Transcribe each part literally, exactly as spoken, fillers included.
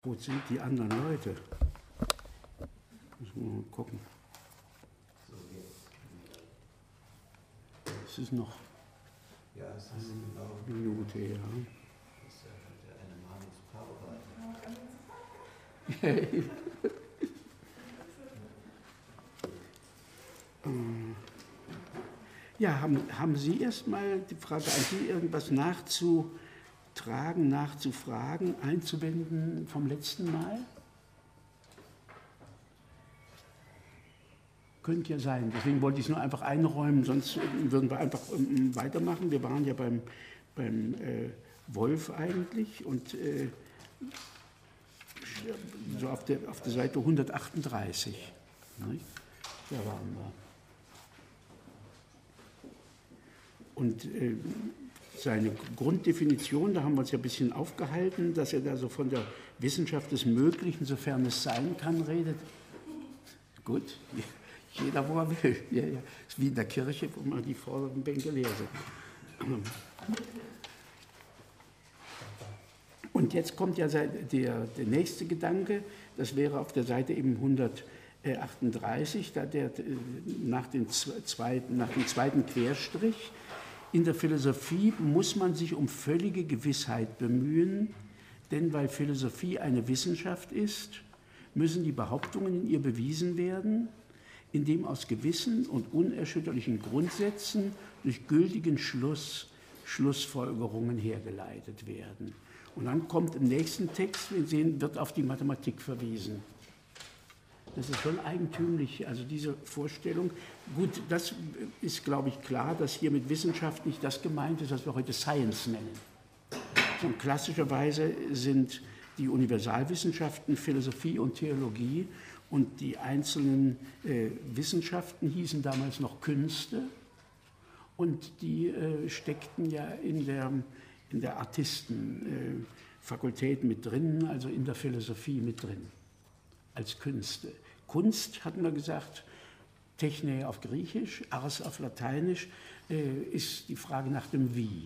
Wo sind die anderen Leute? Müssen wir mal gucken. Es ist noch ja, es ist genau eine Minute, ja. Das ist ja eine Mahnungspause. Ja, haben, haben Sie erstmal die Frage an Sie, irgendwas nachzutragen, nachzufragen, einzuwenden vom letzten Mal? Könnte ja sein, deswegen wollte ich es nur einfach einräumen, sonst würden wir einfach ähm, weitermachen. Wir waren ja beim, beim äh, Wolf eigentlich und äh, so auf der, auf der Seite hundertachtunddreißig. Nicht? Da waren wir. Und äh, seine Grunddefinition, da haben wir uns ja ein bisschen aufgehalten, dass er da so von der Wissenschaft des Möglichen, sofern es sein kann, redet. Gut, jeder, wo er will. Ja, ja. Das ist wie in der Kirche, wo man die vorderen Bänke leer sind. Und jetzt kommt ja der, der nächste Gedanke, das wäre auf der Seite eben hundertachtunddreißig, da der, nach, dem zweiten, nach dem zweiten Querstrich. In der Philosophie muss man sich um völlige Gewissheit bemühen, denn weil Philosophie eine Wissenschaft ist, müssen die Behauptungen in ihr bewiesen werden, indem aus gewissen und unerschütterlichen Grundsätzen durch gültigen Schluss, Schlussfolgerungen hergeleitet werden. Und dann kommt im nächsten Text, wir sehen, wird auf die Mathematik verwiesen. Das ist schon eigentümlich, also diese Vorstellung. Gut, das ist, glaube ich, klar, dass hier mit Wissenschaft nicht das gemeint ist, was wir heute Science nennen. Und klassischerweise sind die Universalwissenschaften Philosophie und Theologie und die einzelnen äh, Wissenschaften hießen damals noch Künste und die äh, steckten ja in der, in der Artistenfakultät äh, mit drin, also in der Philosophie mit drin. Als Künste. Kunst, hatten wir gesagt, Techne auf Griechisch, Ars auf Lateinisch, äh, ist die Frage nach dem Wie.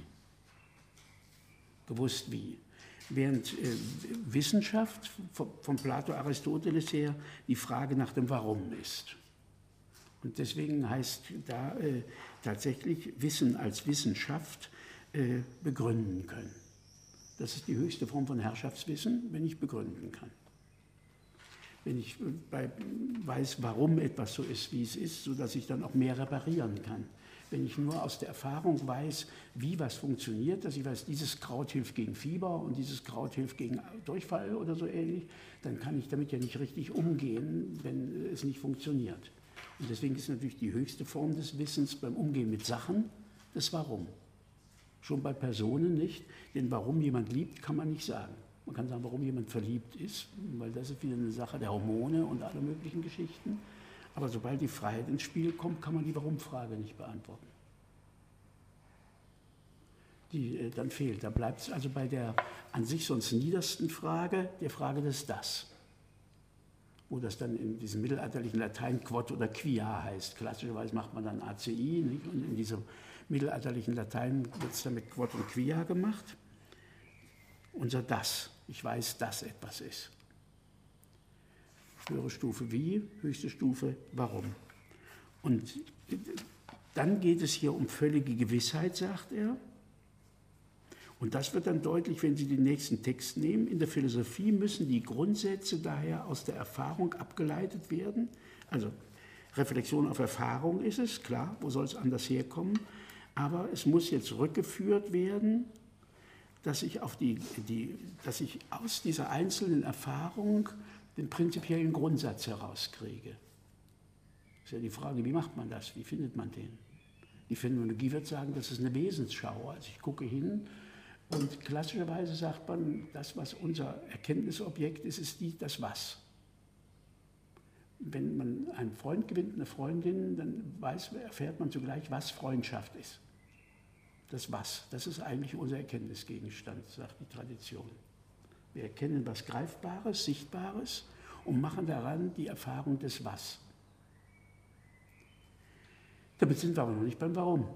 Gewusst wie. Während äh, Wissenschaft von, von Plato, Aristoteles her die Frage nach dem Warum ist. Und deswegen heißt da äh, tatsächlich Wissen als Wissenschaft äh, begründen können. Das ist die höchste Form von Herrschaftswissen, wenn ich begründen kann. Wenn ich bei, weiß, warum etwas so ist, wie es ist, sodass ich dann auch mehr reparieren kann. Wenn ich nur aus der Erfahrung weiß, wie was funktioniert, dass ich weiß, dieses Kraut hilft gegen Fieber und dieses Kraut hilft gegen Durchfall oder so ähnlich, dann kann ich damit ja nicht richtig umgehen, wenn es nicht funktioniert. Und deswegen ist natürlich die höchste Form des Wissens beim Umgehen mit Sachen das Warum. Schon bei Personen nicht, denn warum jemand liebt, kann man nicht sagen. Man kann sagen, warum jemand verliebt ist, weil das ist wieder eine Sache der Hormone und alle möglichen Geschichten. Aber sobald die Freiheit ins Spiel kommt, kann man die Warum-Frage nicht beantworten. Die äh, dann fehlt. Da bleibt es also bei der an sich sonst niedersten Frage, der Frage des Das. Wo das dann in diesem mittelalterlichen Latein Quod oder Quia heißt. Klassischerweise macht man dann A C I, nicht? Und in diesem mittelalterlichen Latein wird es dann mit Quod und Quia gemacht. Unser Das. Ich weiß, dass etwas ist. Höhere Stufe wie, höchste Stufe warum. Und dann geht es hier um völlige Gewissheit, sagt er. Und das wird dann deutlich, wenn Sie den nächsten Text nehmen. In der Philosophie müssen die Grundsätze daher aus der Erfahrung abgeleitet werden. Also Reflexion auf Erfahrung ist es, klar, wo soll es anders herkommen. Aber es muss jetzt rückgeführt werden, dass ich, auf die, die, dass ich aus dieser einzelnen Erfahrung den prinzipiellen Grundsatz herauskriege. Das ist ja die Frage, wie macht man das? Wie findet man den? Die Phänomenologie wird sagen, das ist eine Wesensschau. Also ich gucke hin und klassischerweise sagt man, das, was unser Erkenntnisobjekt ist, ist die, das Was. Wenn man einen Freund gewinnt, eine Freundin, dann weiß, erfährt man zugleich, was Freundschaft ist. Das Was, das ist eigentlich unser Erkenntnisgegenstand, sagt die Tradition. Wir erkennen was Greifbares, Sichtbares und machen daran die Erfahrung des Was. Damit sind wir aber noch nicht beim Warum.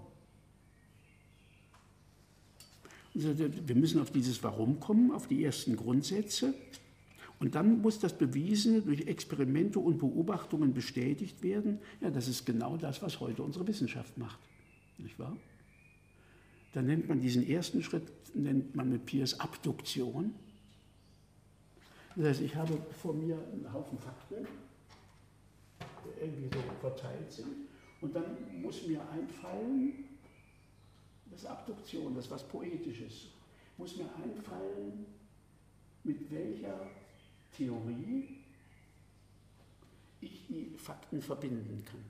Also wir müssen auf dieses Warum kommen, auf die ersten Grundsätze. Und dann muss das Bewiesene durch Experimente und Beobachtungen bestätigt werden. Ja, das ist genau das, was heute unsere Wissenschaft macht. Nicht wahr? Dann nennt man diesen ersten Schritt, nennt man mit Peirce Abduktion. Das heißt, ich habe vor mir einen Haufen Fakten, die irgendwie so verteilt sind. Und dann muss mir einfallen, das ist Abduktion, das ist was Poetisches, muss mir einfallen, mit welcher Theorie ich die Fakten verbinden kann.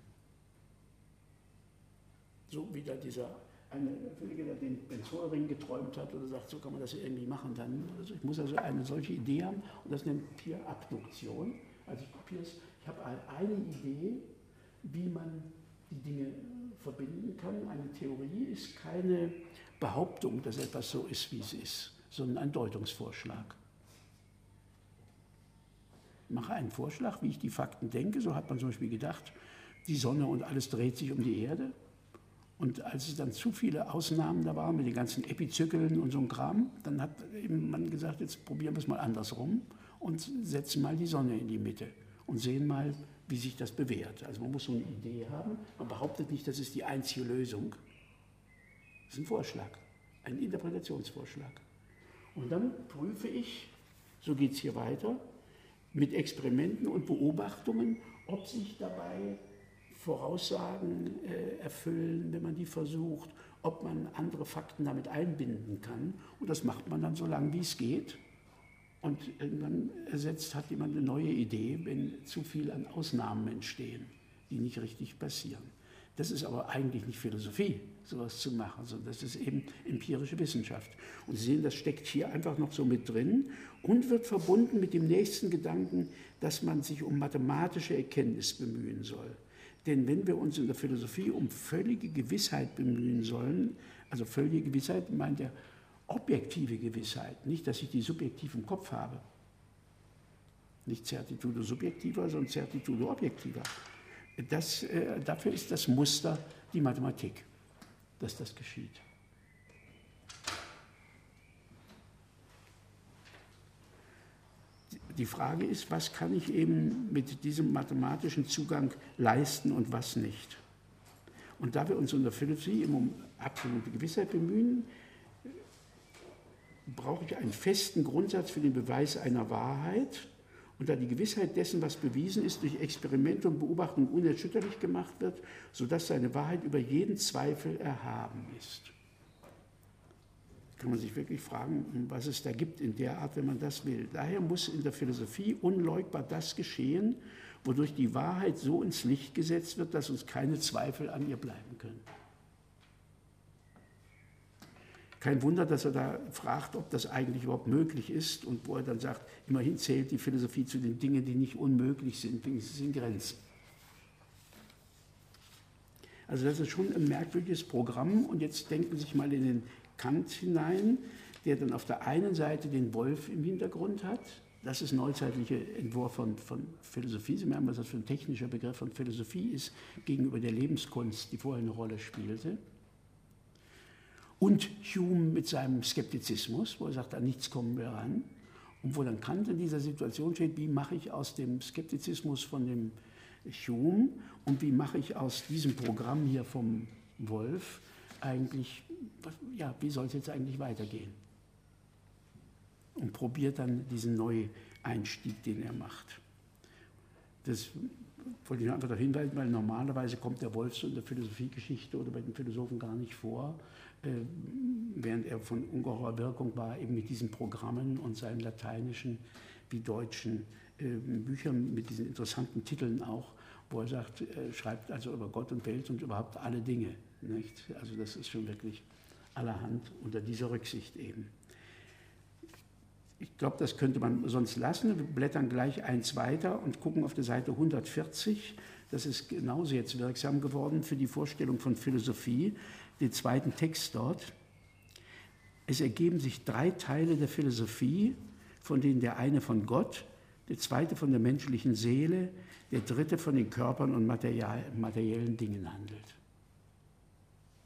So wie da dieser eine Physiker, der den Benzolring geträumt hat oder sagt, so kann man das irgendwie machen. Dann, also ich muss also eine solche Idee haben und das nennt Peirce Abduktion. Also ich, Peirce, ich habe eine Idee, wie man die Dinge verbinden kann. Eine Theorie ist keine Behauptung, dass etwas so ist, wie es ist, sondern ein Deutungsvorschlag. Ich mache einen Vorschlag, wie ich die Fakten denke. So hat man zum Beispiel gedacht, die Sonne und alles dreht sich um die Erde. Und als es dann zu viele Ausnahmen da waren mit den ganzen Epizyklen und so einem Kram, dann hat eben man gesagt, jetzt probieren wir es mal andersrum und setzen mal die Sonne in die Mitte und sehen mal, wie sich das bewährt. Also man muss so eine Idee haben. Man behauptet nicht, das ist die einzige Lösung. Das ist ein Vorschlag, ein Interpretationsvorschlag. Und dann prüfe ich, so geht es hier weiter, mit Experimenten und Beobachtungen, ob sich dabei Voraussagen äh, erfüllen, wenn man die versucht, ob man andere Fakten damit einbinden kann. Und das macht man dann so lange, wie es geht. Und irgendwann ersetzt, hat jemand eine neue Idee, wenn zu viel an Ausnahmen entstehen, die nicht richtig passieren. Das ist aber eigentlich nicht Philosophie, sowas zu machen, sondern das ist eben empirische Wissenschaft. Und Sie sehen, das steckt hier einfach noch so mit drin und wird verbunden mit dem nächsten Gedanken, dass man sich um mathematische Erkenntnis bemühen soll. Denn wenn wir uns in der Philosophie um völlige Gewissheit bemühen sollen, also völlige Gewissheit meint ja objektive Gewissheit, nicht, dass ich die subjektiv im Kopf habe. Nicht Certitudo subjektiva, sondern Certitudo objektiva. Das, äh, dafür ist das Muster die Mathematik, dass das geschieht. Die Frage ist, was kann ich eben mit diesem mathematischen Zugang leisten und was nicht. Und da wir uns in der Philosophie immer um absolute Gewissheit bemühen, brauche ich einen festen Grundsatz für den Beweis einer Wahrheit. Und da die Gewissheit dessen, was bewiesen ist, durch Experimente und Beobachtungen unerschütterlich gemacht wird, sodass seine Wahrheit über jeden Zweifel erhaben ist. Kann man sich wirklich fragen, was es da gibt in der Art, wenn man das will. Daher muss in der Philosophie unleugbar das geschehen, wodurch die Wahrheit so ins Licht gesetzt wird, dass uns keine Zweifel an ihr bleiben können. Kein Wunder, dass er da fragt, ob das eigentlich überhaupt möglich ist und wo er dann sagt, immerhin zählt die Philosophie zu den Dingen, die nicht unmöglich sind, wenigstens in Grenzen. Also das ist schon ein merkwürdiges Programm und jetzt denken Sie sich mal in den Kant hinein, der dann auf der einen Seite den Wolf im Hintergrund hat. Das ist neuzeitlicher Entwurf von, von Philosophie. Sie merken, was das für ein technischer Begriff von Philosophie ist, gegenüber der Lebenskunst, die vorher eine Rolle spielte. Und Hume mit seinem Skeptizismus, wo er sagt, an nichts kommen wir ran. Und wo dann Kant in dieser Situation steht, wie mache ich aus dem Skeptizismus von dem Hume und wie mache ich aus diesem Programm hier vom Wolf eigentlich, ja, wie soll es jetzt eigentlich weitergehen? Und probiert dann diesen Neueinstieg, den er macht. Das wollte ich einfach darauf hinweisen, weil normalerweise kommt der Wolf so in der Philosophiegeschichte oder bei den Philosophen gar nicht vor, äh, während er von ungeheurer Wirkung war, eben mit diesen Programmen und seinen lateinischen wie deutschen äh, Büchern mit diesen interessanten Titeln auch, wo er sagt, er schreibt also über Gott und Welt und überhaupt alle Dinge. Nicht? Also das ist schon wirklich allerhand unter dieser Rücksicht eben. Ich glaube, das könnte man sonst lassen. Wir blättern gleich eins weiter und gucken auf der Seite hundertvierzig. Das ist genauso jetzt wirksam geworden für die Vorstellung von Philosophie, den zweiten Text dort. Es ergeben sich drei Teile der Philosophie, von denen der eine von Gott, der zweite von der menschlichen Seele, der dritte von den Körpern und material, materiellen Dingen handelt.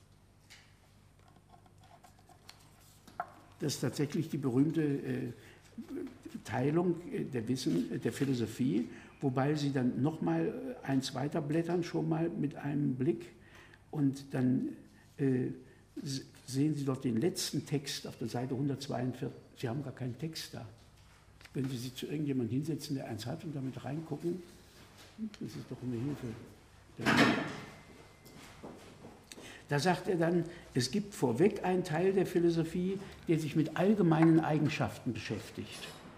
Das ist tatsächlich die berühmte äh, Teilung der Wissen, der Philosophie, wobei Sie dann nochmal eins weiterblättern, schon mal mit einem Blick, und dann äh, sehen Sie doch den letzten Text auf der Seite hundertzweiundvierzig. Sie haben gar keinen Text da. Wenn Sie sich zu irgendjemandem hinsetzen, der eins hat, und damit reingucken, das ist doch eine Hilfe. Da sagt er dann, es gibt vorweg einen Teil der Philosophie, der sich mit allgemeinen Eigenschaften beschäftigt.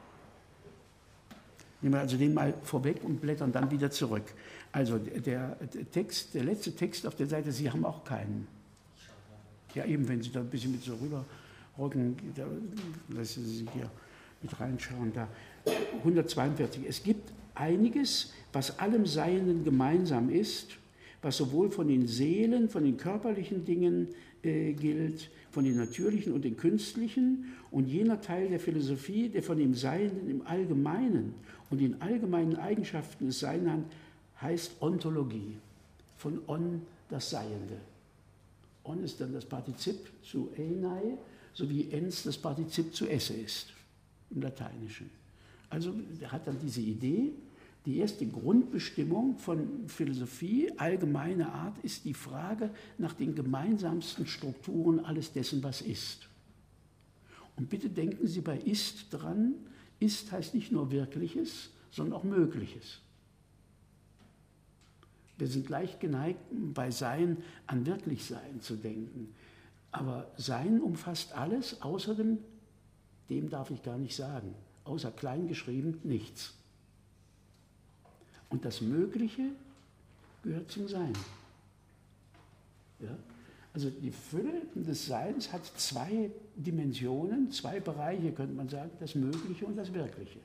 Nehmen wir also den mal vorweg und blättern dann wieder zurück. Also der, der Text, der letzte Text auf der Seite, Sie haben auch keinen. Ja, eben, wenn Sie da ein bisschen mit so rüberrücken, da lassen Sie hier mit reinschauen. Da hundertzweiundvierzig. Es gibt einiges, was allem Seienden gemeinsam ist, was sowohl von den Seelen, von den körperlichen Dingen äh, gilt, von den natürlichen und den künstlichen, und jener Teil der Philosophie, der von dem Seienden im Allgemeinen und den allgemeinen Eigenschaften des Seienden heißt Ontologie, von on das Seiende. On ist dann das Partizip zu einai, sowie ens das Partizip zu esse ist, im Lateinischen. Also er hat dann diese Idee, die erste Grundbestimmung von Philosophie, allgemeiner Art, ist die Frage nach den gemeinsamsten Strukturen alles dessen, was ist. Und bitte denken Sie bei ist dran, ist heißt nicht nur Wirkliches, sondern auch Mögliches. Wir sind leicht geneigt, bei Sein an Wirklichsein zu denken. Aber Sein umfasst alles, außer dem, dem darf ich gar nicht sagen, außer klein geschrieben nichts. Und das Mögliche gehört zum Sein. Ja? Also die Fülle des Seins hat zwei Dimensionen, zwei Bereiche, könnte man sagen, das Mögliche und das Wirkliche.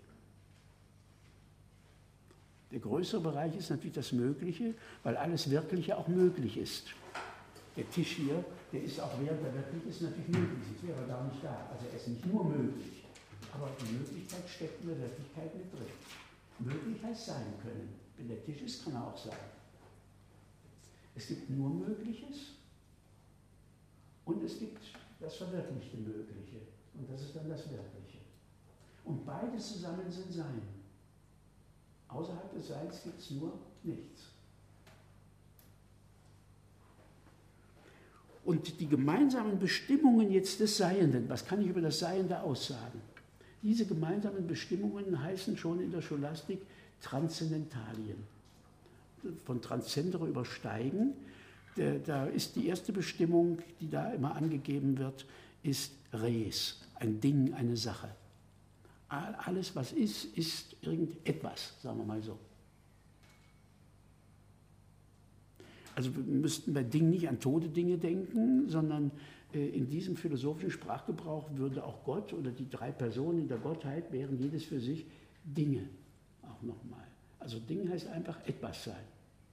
Der größere Bereich ist natürlich das Mögliche, weil alles Wirkliche auch möglich ist. Der Tisch hier, der ist auch während er wirklich ist natürlich möglich, es wäre gar nicht da. Also er ist nicht nur möglich, aber die Möglichkeit steckt in der Wirklichkeit mit drin. Möglich heißt sein können. Wenn der Tisch ist, kann er auch sein. Es gibt nur Mögliches und es gibt das verwirklichte Mögliche. Und das ist dann das Wirkliche. Und beides zusammen sind Sein. Außerhalb des Seins gibt es nur nichts. Und die gemeinsamen Bestimmungen jetzt des Seienden, was kann ich über das Seiende aussagen? Diese gemeinsamen Bestimmungen heißen schon in der Scholastik Transzendentalien. Von Transzendere übersteigen. Da ist die erste Bestimmung, die da immer angegeben wird, ist res, ein Ding, eine Sache. Alles, was ist, ist irgendetwas, sagen wir mal so. Also wir müssten bei Dingen nicht an tote Dinge denken, sondern in diesem philosophischen Sprachgebrauch würde auch Gott oder die drei Personen in der Gottheit wären jedes für sich Dinge, auch nochmal. Also Ding heißt einfach etwas sein.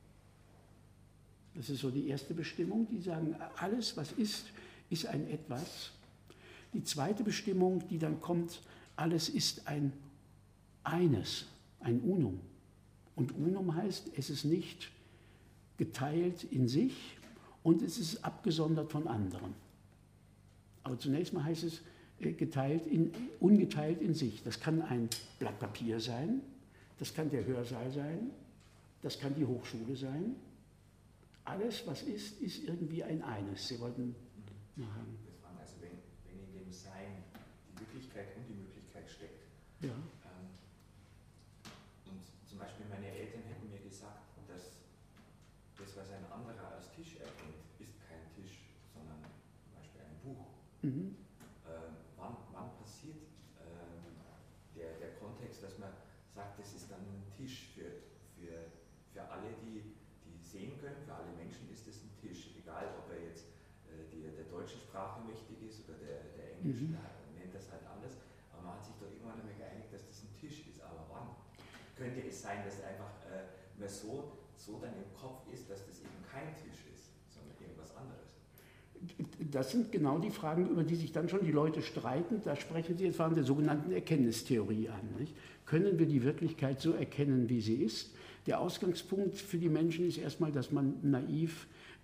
Das ist so die erste Bestimmung, die sagen, alles, was ist, ist ein Etwas. Die zweite Bestimmung, die dann kommt, alles ist ein Eines, ein Unum. Und Unum heißt, es ist nicht geteilt in sich und es ist abgesondert von anderen. Aber zunächst mal heißt es geteilt in, ungeteilt in sich. Das kann ein Blatt Papier sein, das kann der Hörsaal sein, das kann die Hochschule sein. Alles, was ist, ist irgendwie ein Eines. Sie wollten nachhaken. Also wenn, wenn in dem Sein die Wirklichkeit und die Möglichkeit steckt. Ja. Ähm, und zum Beispiel meine Eltern hätten mir gesagt, dass das, was ein anderer als Tisch erkennt, ist kein Tisch, sondern zum Beispiel ein Buch. Mhm. Ähm, wann, wann passiert ähm, der, der Kontext, dass man sagt, das ist dann ein Tisch für, für, für alle, die, die sehen können, für alle Menschen ist es ein Tisch, egal ob er jetzt äh, die, der deutschen Sprache mächtig ist oder der, der englischen, Mhm. da nennt das halt anders, aber man hat sich doch irgendwann einmal geeinigt, dass das ein Tisch ist, aber wann? Könnte es sein, dass einfach äh, man so, so dann im Kopf ist, dass das eben kein Tisch ist, sondern irgendwas anderes? Das sind genau die Fragen, über die sich dann schon die Leute streiten. Da sprechen Sie jetzt von der sogenannten Erkenntnistheorie an. Nicht? Können wir die Wirklichkeit so erkennen, wie sie ist? Der Ausgangspunkt für die Menschen ist erstmal, dass man naiv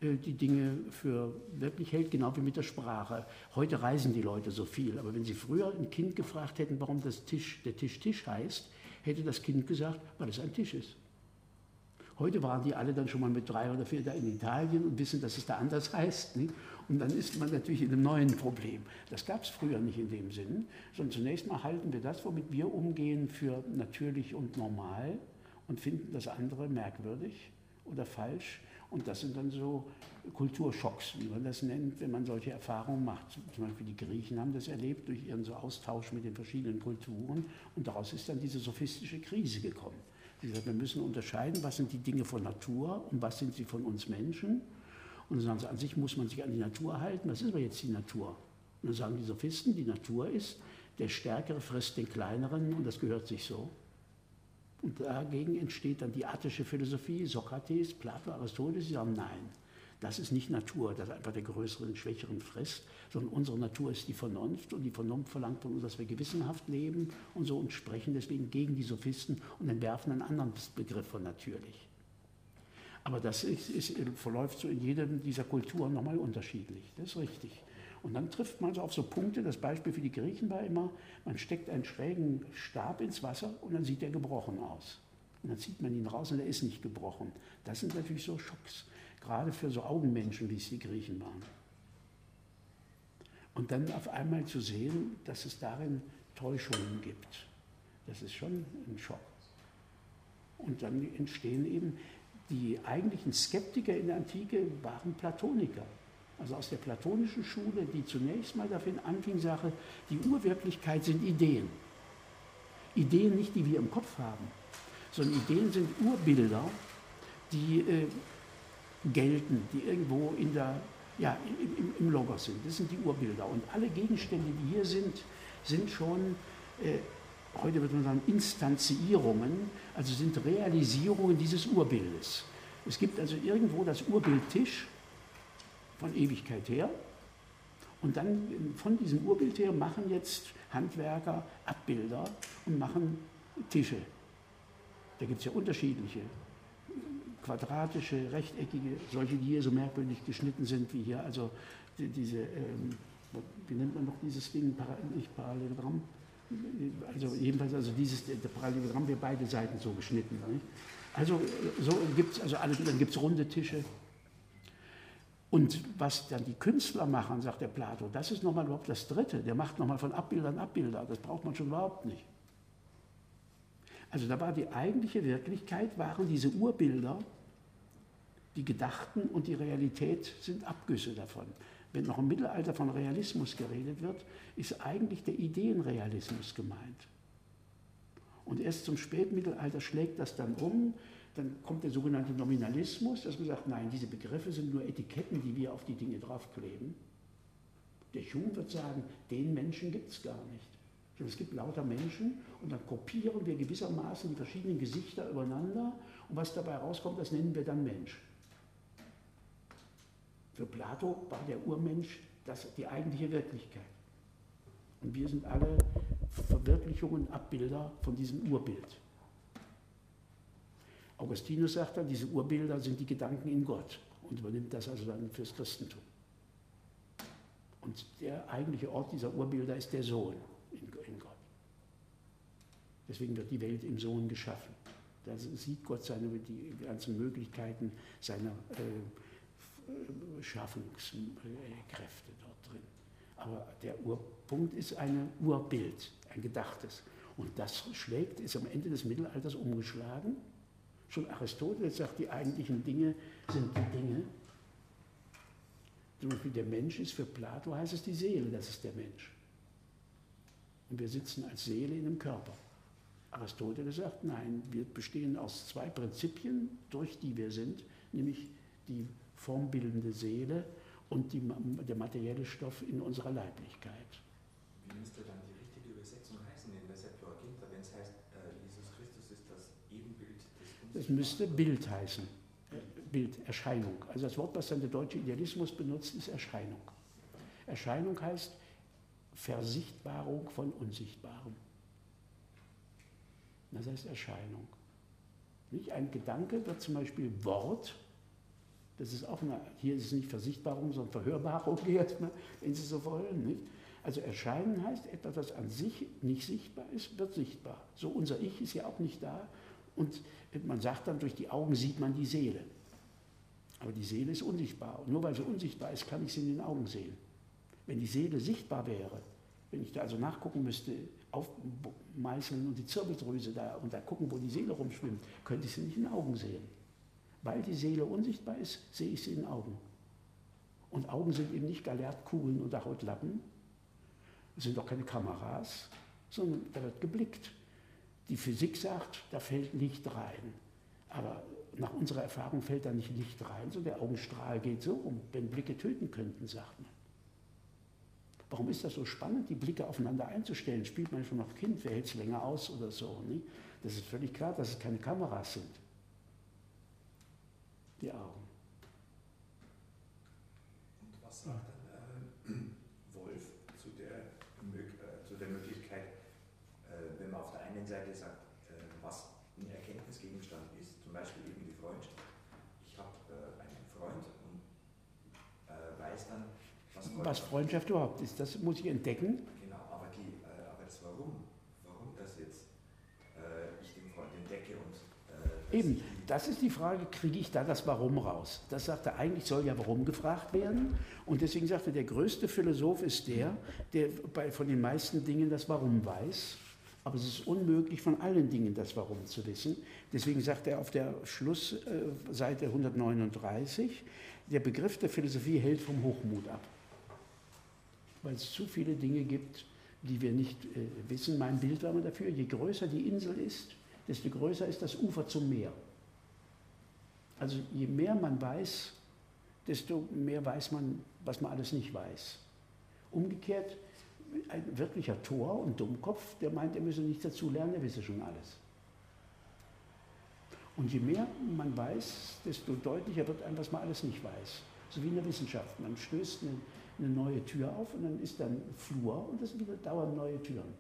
die Dinge für wirklich hält, genau wie mit der Sprache. Heute reisen die Leute so viel, aber wenn Sie früher ein Kind gefragt hätten, warum das Tisch, der Tisch Tisch heißt, hätte das Kind gesagt, weil es ein Tisch ist. Heute waren die alle dann schon mal mit drei oder vier da in Italien und wissen, dass es da anders heißt. Nicht? Und dann ist man natürlich in einem neuen Problem. Das gab es früher nicht in dem Sinn, sondern zunächst mal halten wir das, womit wir umgehen, für natürlich und normal und finden das andere merkwürdig oder falsch. Und das sind dann so Kulturschocks, wie man das nennt, wenn man solche Erfahrungen macht. Zum Beispiel die Griechen haben das erlebt durch ihren so Austausch mit den verschiedenen Kulturen. Und daraus ist dann diese sophistische Krise gekommen. Sie sagt, wir müssen unterscheiden, was sind die Dinge von Natur und was sind sie von uns Menschen. Und dann sagen sie, an sich muss man sich an die Natur halten. Was ist aber jetzt die Natur? Und dann sagen die Sophisten, die Natur ist, der Stärkere frisst den Kleineren und das gehört sich so. Und dagegen entsteht dann die attische Philosophie, Sokrates, Plato, Aristoteles, die sagen, nein, das ist nicht Natur, dass einfach der Größere den Schwächeren frisst, sondern unsere Natur ist die Vernunft und die Vernunft verlangt von uns, dass wir gewissenhaft leben und so und sprechen deswegen gegen die Sophisten und entwerfen einen anderen Begriff von natürlich. Aber das ist, ist, verläuft so in jedem dieser Kulturen nochmal unterschiedlich, das ist richtig. Und dann trifft man so auf so Punkte, das Beispiel für die Griechen war immer, man steckt einen schrägen Stab ins Wasser und dann sieht der gebrochen aus. Und dann zieht man ihn raus und er ist nicht gebrochen. Das sind natürlich so Schocks, gerade für so Augenmenschen, wie es die Griechen waren. Und dann auf einmal zu sehen, dass es darin Täuschungen gibt, das ist schon ein Schock. Und dann entstehen eben, die eigentlichen Skeptiker in der Antike waren Platoniker. Also aus der platonischen Schule, die zunächst mal dafür anfing, Sache, die Urwirklichkeit sind Ideen. Ideen nicht, die wir im Kopf haben, sondern Ideen sind Urbilder, die äh, gelten, die irgendwo in der, ja, im, im Logos sind. Das sind die Urbilder. Und alle Gegenstände, die hier sind, sind schon, äh, heute würde man sagen, Instanzierungen, also sind Realisierungen dieses Urbildes. Es gibt also irgendwo das Urbild Tisch, von Ewigkeit her. Und dann von diesem Urbild her machen jetzt Handwerker Abbilder und machen Tische. Da gibt es ja unterschiedliche, quadratische, rechteckige, solche, die hier so merkwürdig geschnitten sind wie hier. Also die, diese, ähm, wie nennt man noch dieses Ding, Para, nicht Parallelogramm? Also jedenfalls, also dieses der Parallelogramm, wir beide Seiten so geschnitten. Nicht? Also so gibt es also alle, dann gibt es runde Tische. Und was dann die Künstler machen, sagt der Plato, das ist nochmal überhaupt das Dritte. Der macht nochmal von Abbildern Abbilder. Das braucht man schon überhaupt nicht. Also da war die eigentliche Wirklichkeit, waren diese Urbilder, die Gedachten und die Realität sind Abgüsse davon. Wenn noch im Mittelalter von Realismus geredet wird, ist eigentlich der Ideenrealismus gemeint. Und erst zum Spätmittelalter schlägt das dann um. Dann kommt der sogenannte Nominalismus, dass man sagt, nein, diese Begriffe sind nur Etiketten, die wir auf die Dinge draufkleben. Der Hume wird sagen, den Menschen gibt es gar nicht. Es gibt lauter Menschen und dann kopieren wir gewissermaßen die verschiedenen Gesichter übereinander und was dabei rauskommt, das nennen wir dann Mensch. Für Plato war der Urmensch das die eigentliche Wirklichkeit. Und wir sind alle Verwirklichungen, Abbilder von diesem Urbild. Augustinus sagt dann, diese Urbilder sind die Gedanken in Gott und übernimmt das also dann fürs Christentum. Und der eigentliche Ort dieser Urbilder ist der Sohn in, in Gott. Deswegen wird die Welt im Sohn geschaffen. Da sieht Gott seine, die ganzen Möglichkeiten seiner äh, Schaffungskräfte dort drin. Aber der Urpunkt ist ein Urbild, ein Gedachtes. Und das schlägt, ist am Ende des Mittelalters umgeschlagen. Schon Aristoteles sagt, die eigentlichen Dinge sind die Dinge. Zum Beispiel der Mensch ist für Plato, heißt es die Seele, das ist der Mensch. Und wir sitzen als Seele in einem Körper. Aristoteles sagt, nein, wir bestehen aus zwei Prinzipien, durch die wir sind, nämlich die formbildende Seele und die, der materielle Stoff in unserer Leiblichkeit. Wie müsste dann die richtige Übersetzung heißen in der Septuaginta, wenn es heißt, äh, Jesus Christus ist das Ebenbild des Das müsste Bild heißen, Bild, Erscheinung. Also das Wort, was dann der deutsche Idealismus benutzt, ist Erscheinung. Erscheinung heißt Versichtbarung von Unsichtbarem. Das heißt Erscheinung. Nicht? Ein Gedanke wird zum Beispiel Wort, Das ist auch eine, hier ist es nicht Versichtbarung, sondern Verhörbarung, wenn Sie so wollen. Nicht? Also erscheinen heißt, etwas, was an sich nicht sichtbar ist, wird sichtbar. So unser Ich ist ja auch nicht da und man sagt dann, durch die Augen sieht man die Seele. Aber die Seele ist unsichtbar und nur weil sie unsichtbar ist, kann ich sie in den Augen sehen. Wenn die Seele sichtbar wäre, wenn ich da also nachgucken müsste, aufmeißeln und die Zirbeldrüse da und da gucken, wo die Seele rumschwimmt, könnte ich sie nicht in den Augen sehen. Weil die Seele unsichtbar ist, sehe ich sie in den Augen. Und Augen sind eben nicht Gallertkugeln oder Hautlappen, es sind auch keine Kameras, sondern da wird geblickt. Die Physik sagt, da fällt Licht rein. Aber nach unserer Erfahrung fällt da nicht Licht rein, sondern der Augenstrahl geht so rum, wenn Blicke töten könnten, sagt man. Warum ist das so spannend, die Blicke aufeinander einzustellen? Spielt man schon noch Kind, wer hält es länger aus oder so? Nicht? Das ist völlig klar, dass es keine Kameras sind. Die Augen. Und was sagt dann äh, Wolf zu der, äh, zu der Möglichkeit, äh, wenn man auf der einen Seite sagt, äh, was ein Erkenntnisgegenstand ist, zum Beispiel eben die Freundschaft. Ich habe äh, einen Freund und äh, weiß dann, was Freundschaft, was Freundschaft überhaupt ist, das muss ich entdecken. Genau, aber, die, äh, aber das Warum, warum das jetzt äh, ich den Freund entdecke und äh, Eben, das ist die Frage, kriege ich da das Warum raus? Das sagt er, eigentlich soll ja Warum gefragt werden. Und deswegen sagt er, der größte Philosoph ist der, der bei, von den meisten Dingen das Warum weiß. Aber es ist unmöglich, von allen Dingen das Warum zu wissen. Deswegen sagt er auf der Schlussseite hundertneununddreißig, der Begriff der Philosophie hält vom Hochmut ab. Weil es zu viele Dinge gibt, die wir nicht äh, wissen. Mein Bild war immer dafür, je größer die Insel ist, desto größer ist das Ufer zum Meer. Also je mehr man weiß, desto mehr weiß man, was man alles nicht weiß. Umgekehrt, ein wirklicher Tor und Dummkopf, der meint, er müsse nichts dazu lernen, er wisse schon alles. Und je mehr man weiß, desto deutlicher wird einem, was man alles nicht weiß. So wie in der Wissenschaft. Man stößt eine, eine neue Tür auf und dann ist dann Flur und das sind wieder dauernd neue Türen.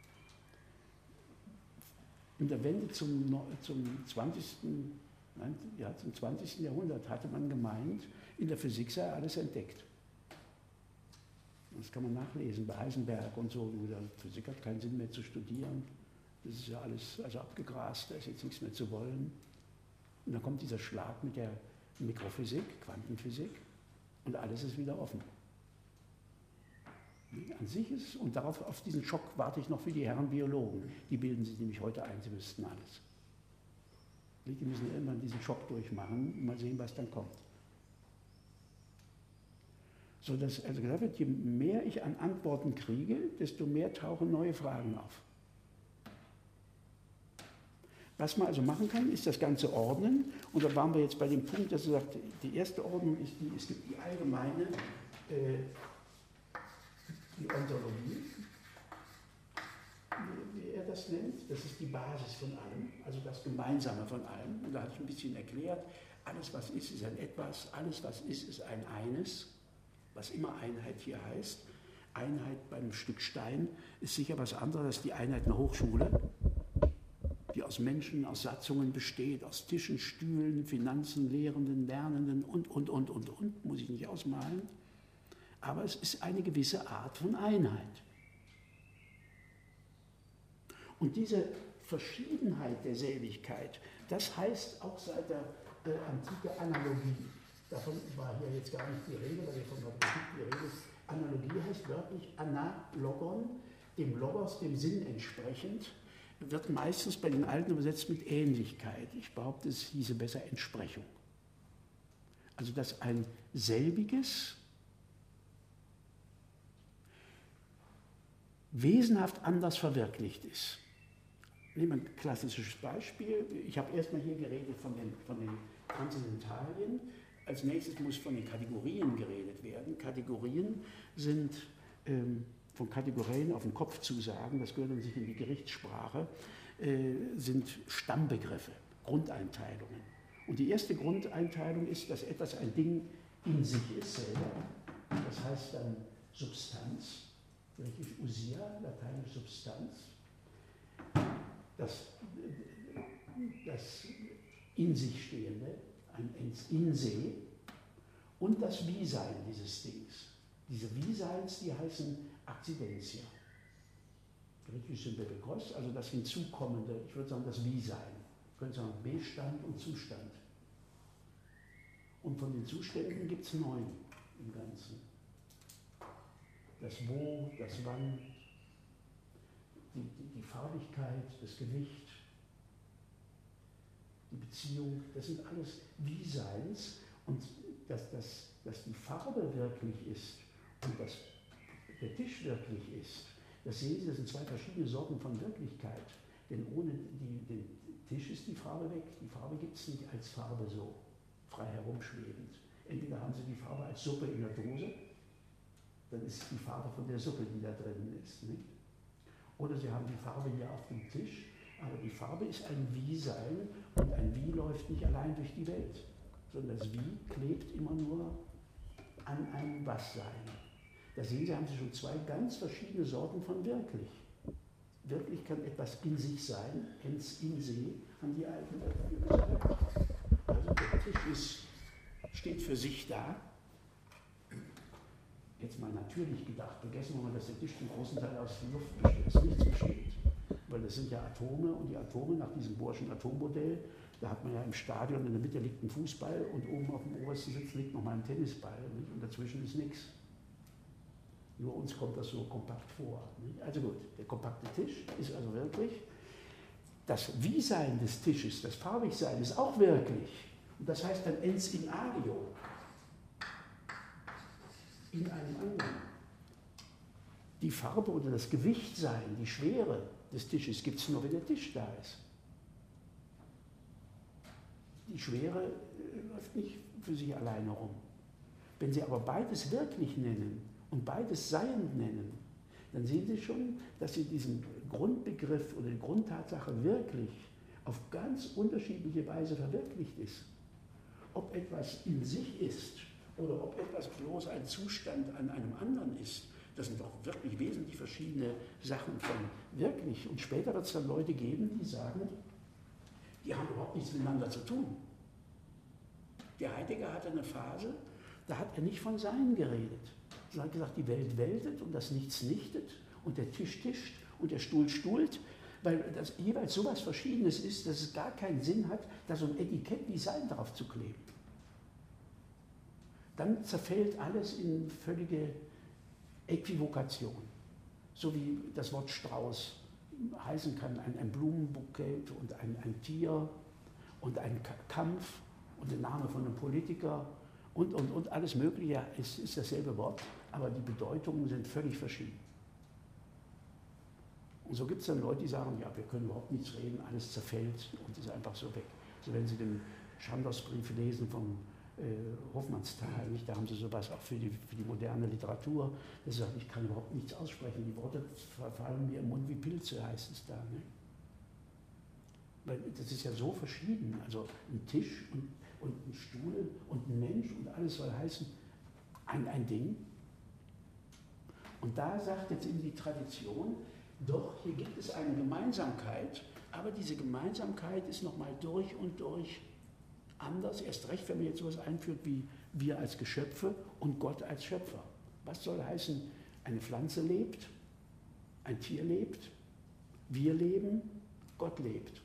In der Wende zum, zum zwanzigsten Nein, ja, zum zwanzigsten Jahrhundert hatte man gemeint, in der Physik sei alles entdeckt. Das kann man nachlesen bei Heisenberg und so. Physik hat keinen Sinn mehr zu studieren. Das ist ja alles also abgegrast, da ist jetzt nichts mehr zu wollen. Und dann kommt dieser Schlag mit der Mikrophysik, Quantenphysik und alles ist wieder offen. An sich ist, und darauf, auf diesen Schock warte ich noch für die Herren Biologen. Die bilden sich nämlich heute ein, sie wüssten alles. Die müssen irgendwann diesen Schock durchmachen und mal sehen, was dann kommt. So dass also gesagt wird, je mehr ich an Antworten kriege, desto mehr tauchen neue Fragen auf. Was man also machen kann, ist das Ganze ordnen. Und da waren wir jetzt bei dem Punkt, dass er sagt, die erste Ordnung ist die, es gibt die allgemeine, äh, die Ontologie, wie, wie er das nennt. Das ist die Basis von allem, also das Gemeinsame von allem. Und da habe ich ein bisschen erklärt, alles was ist, ist ein Etwas, alles was ist, ist ein Eines, was immer Einheit hier heißt. Einheit bei einem Stück Stein ist sicher was anderes als die Einheit einer Hochschule, die aus Menschen, aus Satzungen besteht, aus Tischen, Stühlen, Finanzen, Lehrenden, Lernenden und, und, und, und, und, muss ich nicht ausmalen. Aber es ist eine gewisse Art von Einheit. Und diese Verschiedenheit der Seligkeit, das heißt auch seit der äh, Antike Analogie. Davon war hier jetzt gar nicht die Rede, weil hier von Mathematik die Rede ist. Analogie heißt wörtlich Analogon, dem Logos, dem Sinn entsprechend, wird meistens bei den Alten übersetzt mit Ähnlichkeit. Ich behaupte, es hieße besser Entsprechung. Also dass ein selbiges, wesenhaft anders verwirklicht ist. Nehmen wir ein klassisches Beispiel. Ich habe erstmal hier geredet von den, von den Kontinentalien. Als nächstes muss von den Kategorien geredet werden. Kategorien sind ähm, von Kategorien auf den Kopf zu sagen, das gehört dann sich in die Gerichtssprache, äh, sind Stammbegriffe, Grundeinteilungen. Und die erste Grundeinteilung ist, dass etwas ein Ding in sich ist selber. Das heißt dann Substanz, griechisch Usia, lateinisch Substanz. Das, das in sich Stehende, ein In se, und das Wie-Sein dieses Dings. Diese Wie-Seins, die heißen Accidentia. Griechisch sind Bebekos, also das Hinzukommende, ich würde sagen das Wie-Sein. Ich könnte sagen Bestand und Zustand. Und von den Zuständen gibt es neun im Ganzen. Das Wo, das Wann, die, die, die Farbigkeit, das Gewicht, die Beziehung, das sind alles Wie-Seins. Und dass, dass, dass die Farbe wirklich ist und dass der Tisch wirklich ist, das sehen Sie, das sind zwei verschiedene Sorten von Wirklichkeit. Denn ohne die, den Tisch ist die Farbe weg. Die Farbe gibt es nicht als Farbe so, frei herumschwebend. Entweder haben Sie die Farbe als Suppe in der Dose, dann ist es die Farbe von der Suppe, die da drin ist. Nicht? Oder Sie haben die Farbe hier auf dem Tisch, aber die Farbe ist ein Wie-Sein und ein Wie läuft nicht allein durch die Welt, sondern das Wie klebt immer nur an einem Was-Sein. Da sehen Sie, haben Sie schon zwei ganz verschiedene Sorten von wirklich. Wirklich kann etwas in sich sein, ins in See, haben die Alten dafür gesagt. Also der Tisch ist, steht für sich da. Jetzt mal natürlich gedacht, vergessen wir mal, dass der Tisch zum großen Teil aus Luft besteht, dass nichts besteht. Weil das sind ja Atome und die Atome nach diesem Bohrschen Atommodell, da hat man ja im Stadion, in der Mitte liegt ein Fußball und oben auf dem obersten Sitz liegt nochmal ein Tennisball nicht? Und dazwischen ist nichts. Nur uns kommt das so kompakt vor. Nicht? Also gut, der kompakte Tisch ist also wirklich, das Wie-Sein des Tisches, das Farbigsein ist auch wirklich. Und das heißt dann ens in alio, in einem anderen. Die Farbe oder das Gewichtsein, die Schwere des Tisches gibt es nur, wenn der Tisch da ist. Die Schwere äh, läuft nicht für sich alleine rum. Wenn Sie aber beides wirklich nennen und beides Sein nennen, dann sehen Sie schon, dass Sie diesen Grundbegriff oder die Grundtatsache wirklich auf ganz unterschiedliche Weise verwirklicht ist. Ob etwas in sich ist oder ob etwas bloß ein Zustand an einem anderen ist, das sind doch wirklich wesentlich verschiedene Sachen von wirklich. Und später wird es dann Leute geben, die sagen, die haben überhaupt nichts miteinander zu tun. Der Heidegger hatte eine Phase, da hat er nicht von Sein geredet. Er hat gesagt, die Welt weltet und das Nichts nichtet und der Tisch tischt und der Stuhl stuhlt, weil das jeweils so etwas Verschiedenes ist, dass es gar keinen Sinn hat, da so ein Etikett wie Sein drauf zu kleben. Dann zerfällt alles in völlige Äquivokation. So wie das Wort Strauß heißen kann, ein, ein Blumenbukett und ein, ein Tier und ein K- Kampf und der Name von einem Politiker und, und, und alles Mögliche. Ja, es ist dasselbe Wort, aber die Bedeutungen sind völlig verschieden. Und so gibt es dann Leute, die sagen, ja, wir können überhaupt nichts reden, alles zerfällt und ist einfach so weg. So wenn Sie den Chandos-Brief lesen vom äh, Hofmannsthal, nicht? Da haben Sie sowas auch für die, für die moderne Literatur. Das sagt, ich kann überhaupt nichts aussprechen, die Worte fallen mir im Mund wie Pilze, heißt es da. Ne? Weil das ist ja so verschieden, also ein Tisch und, und ein Stuhl und ein Mensch und alles soll heißen, ein, ein Ding. Und da sagt jetzt in die Tradition, doch, hier gibt es eine Gemeinsamkeit, aber diese Gemeinsamkeit ist nochmal durch und durch anders, erst recht, wenn man jetzt sowas einführt wie wir als Geschöpfe und Gott als Schöpfer. Was soll heißen, eine Pflanze lebt, ein Tier lebt, wir leben, Gott lebt.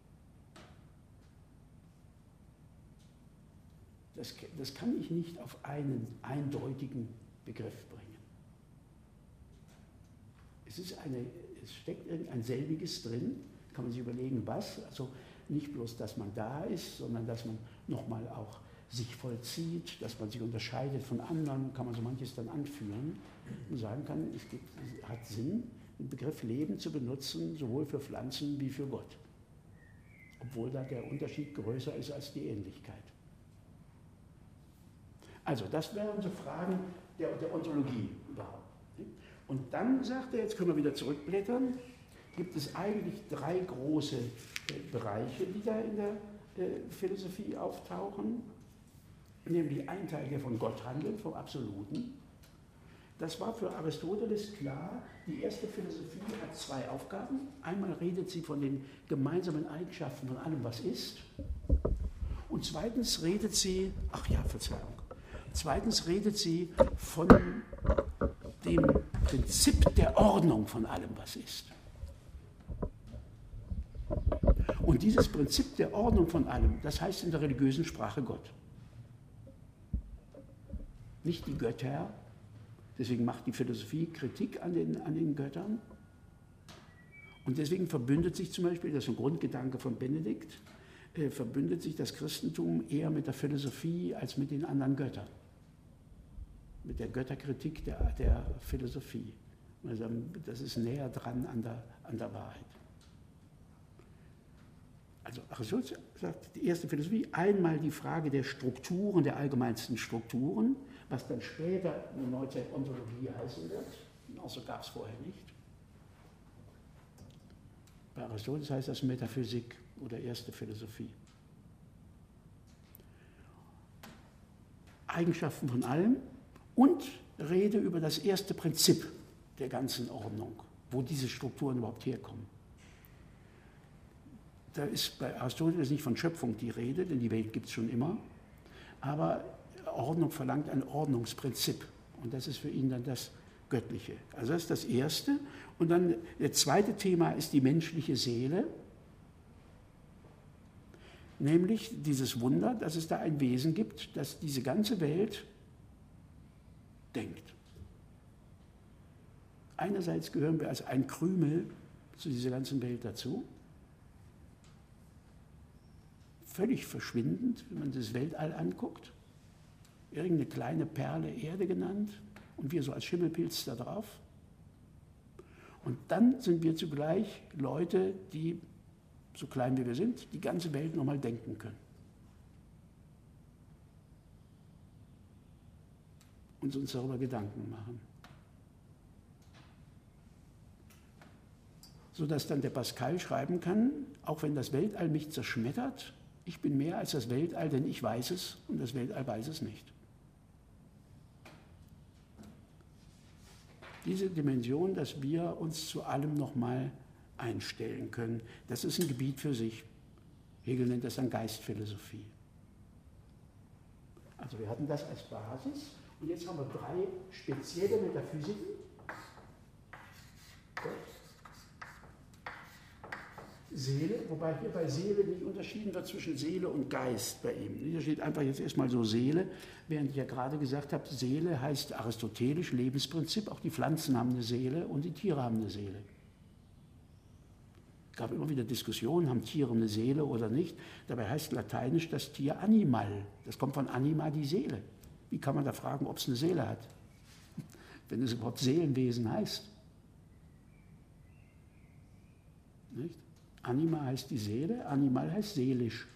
Das, das kann ich nicht auf einen eindeutigen Begriff bringen. Es, ist eine, es steckt irgendein selbiges drin, kann man sich überlegen, was, also nicht bloß, dass man da ist, sondern dass man nochmal auch sich vollzieht, dass man sich unterscheidet von anderen, kann man so manches dann anführen und sagen kann, es, gibt, es hat Sinn, den Begriff Leben zu benutzen, sowohl für Pflanzen wie für Gott. Obwohl da der Unterschied größer ist als die Ähnlichkeit. Also, das wären so Fragen der, der Ontologie überhaupt. Und dann sagt er, jetzt können wir wieder zurückblättern, gibt es eigentlich drei große äh, Bereiche, die da in der äh, Philosophie auftauchen, nämlich ein Teil, der von Gott handelt, vom Absoluten. Das war für Aristoteles klar, die erste Philosophie hat zwei Aufgaben. Einmal redet sie von den gemeinsamen Eigenschaften von allem, was ist. Und zweitens redet sie, ach ja, Verzeihung, Zweitens redet sie von dem Prinzip der Ordnung von allem, was ist. Und dieses Prinzip der Ordnung von allem, das heißt in der religiösen Sprache Gott. Nicht die Götter, deswegen macht die Philosophie Kritik an den, an den Göttern. Und deswegen verbündet sich zum Beispiel, das ist ein Grundgedanke von Benedikt, äh, verbündet sich das Christentum eher mit der Philosophie als mit den anderen Göttern. Mit der Götterkritik der, der Philosophie. Also das ist näher dran an der, an der Wahrheit. Also Aristoteles sagt, die erste Philosophie, einmal die Frage der Strukturen, der allgemeinsten Strukturen, was dann später in der Neuzeit Ontologie heißen wird. Auch so gab es vorher nicht. Bei Aristoteles heißt das Metaphysik oder erste Philosophie. Eigenschaften von allem und Rede über das erste Prinzip der ganzen Ordnung, wo diese Strukturen überhaupt herkommen. Da ist bei Aristoteles nicht von Schöpfung die Rede, denn die Welt gibt es schon immer, aber Ordnung verlangt ein Ordnungsprinzip und das ist für ihn dann das Göttliche. Also das ist das Erste. Und dann das zweite Thema ist die menschliche Seele, nämlich dieses Wunder, dass es da ein Wesen gibt, das diese ganze Welt denkt. Einerseits gehören wir als ein Krümel zu dieser ganzen Welt dazu, völlig verschwindend, wenn man das Weltall anguckt, irgendeine kleine Perle Erde genannt und wir so als Schimmelpilz da drauf. Und dann sind wir zugleich Leute, die, so klein wie wir sind, die ganze Welt nochmal denken können. Und uns darüber Gedanken machen. Sodass dann der Pascal schreiben kann, auch wenn das Weltall mich zerschmettert, ich bin mehr als das Weltall, denn ich weiß es und das Weltall weiß es nicht. Diese Dimension, dass wir uns zu allem nochmal einstellen können, das ist ein Gebiet für sich. Hegel nennt das dann Geistphilosophie. Also wir hatten das als Basis und jetzt haben wir drei spezielle Metaphysiken. Seele, wobei hier bei Seele nicht unterschieden wird zwischen Seele und Geist bei ihm. Hier steht einfach jetzt erstmal so Seele, während ich ja gerade gesagt habe, Seele heißt aristotelisch Lebensprinzip, auch die Pflanzen haben eine Seele und die Tiere haben eine Seele. Es gab immer wieder Diskussionen, haben Tiere eine Seele oder nicht. Dabei heißt lateinisch das Tier Animal. Das kommt von Anima, die Seele. Wie kann man da fragen, ob es eine Seele hat? Wenn es überhaupt Seelenwesen heißt. Nicht? Anima heißt die Seele, Animal heißt seelisch.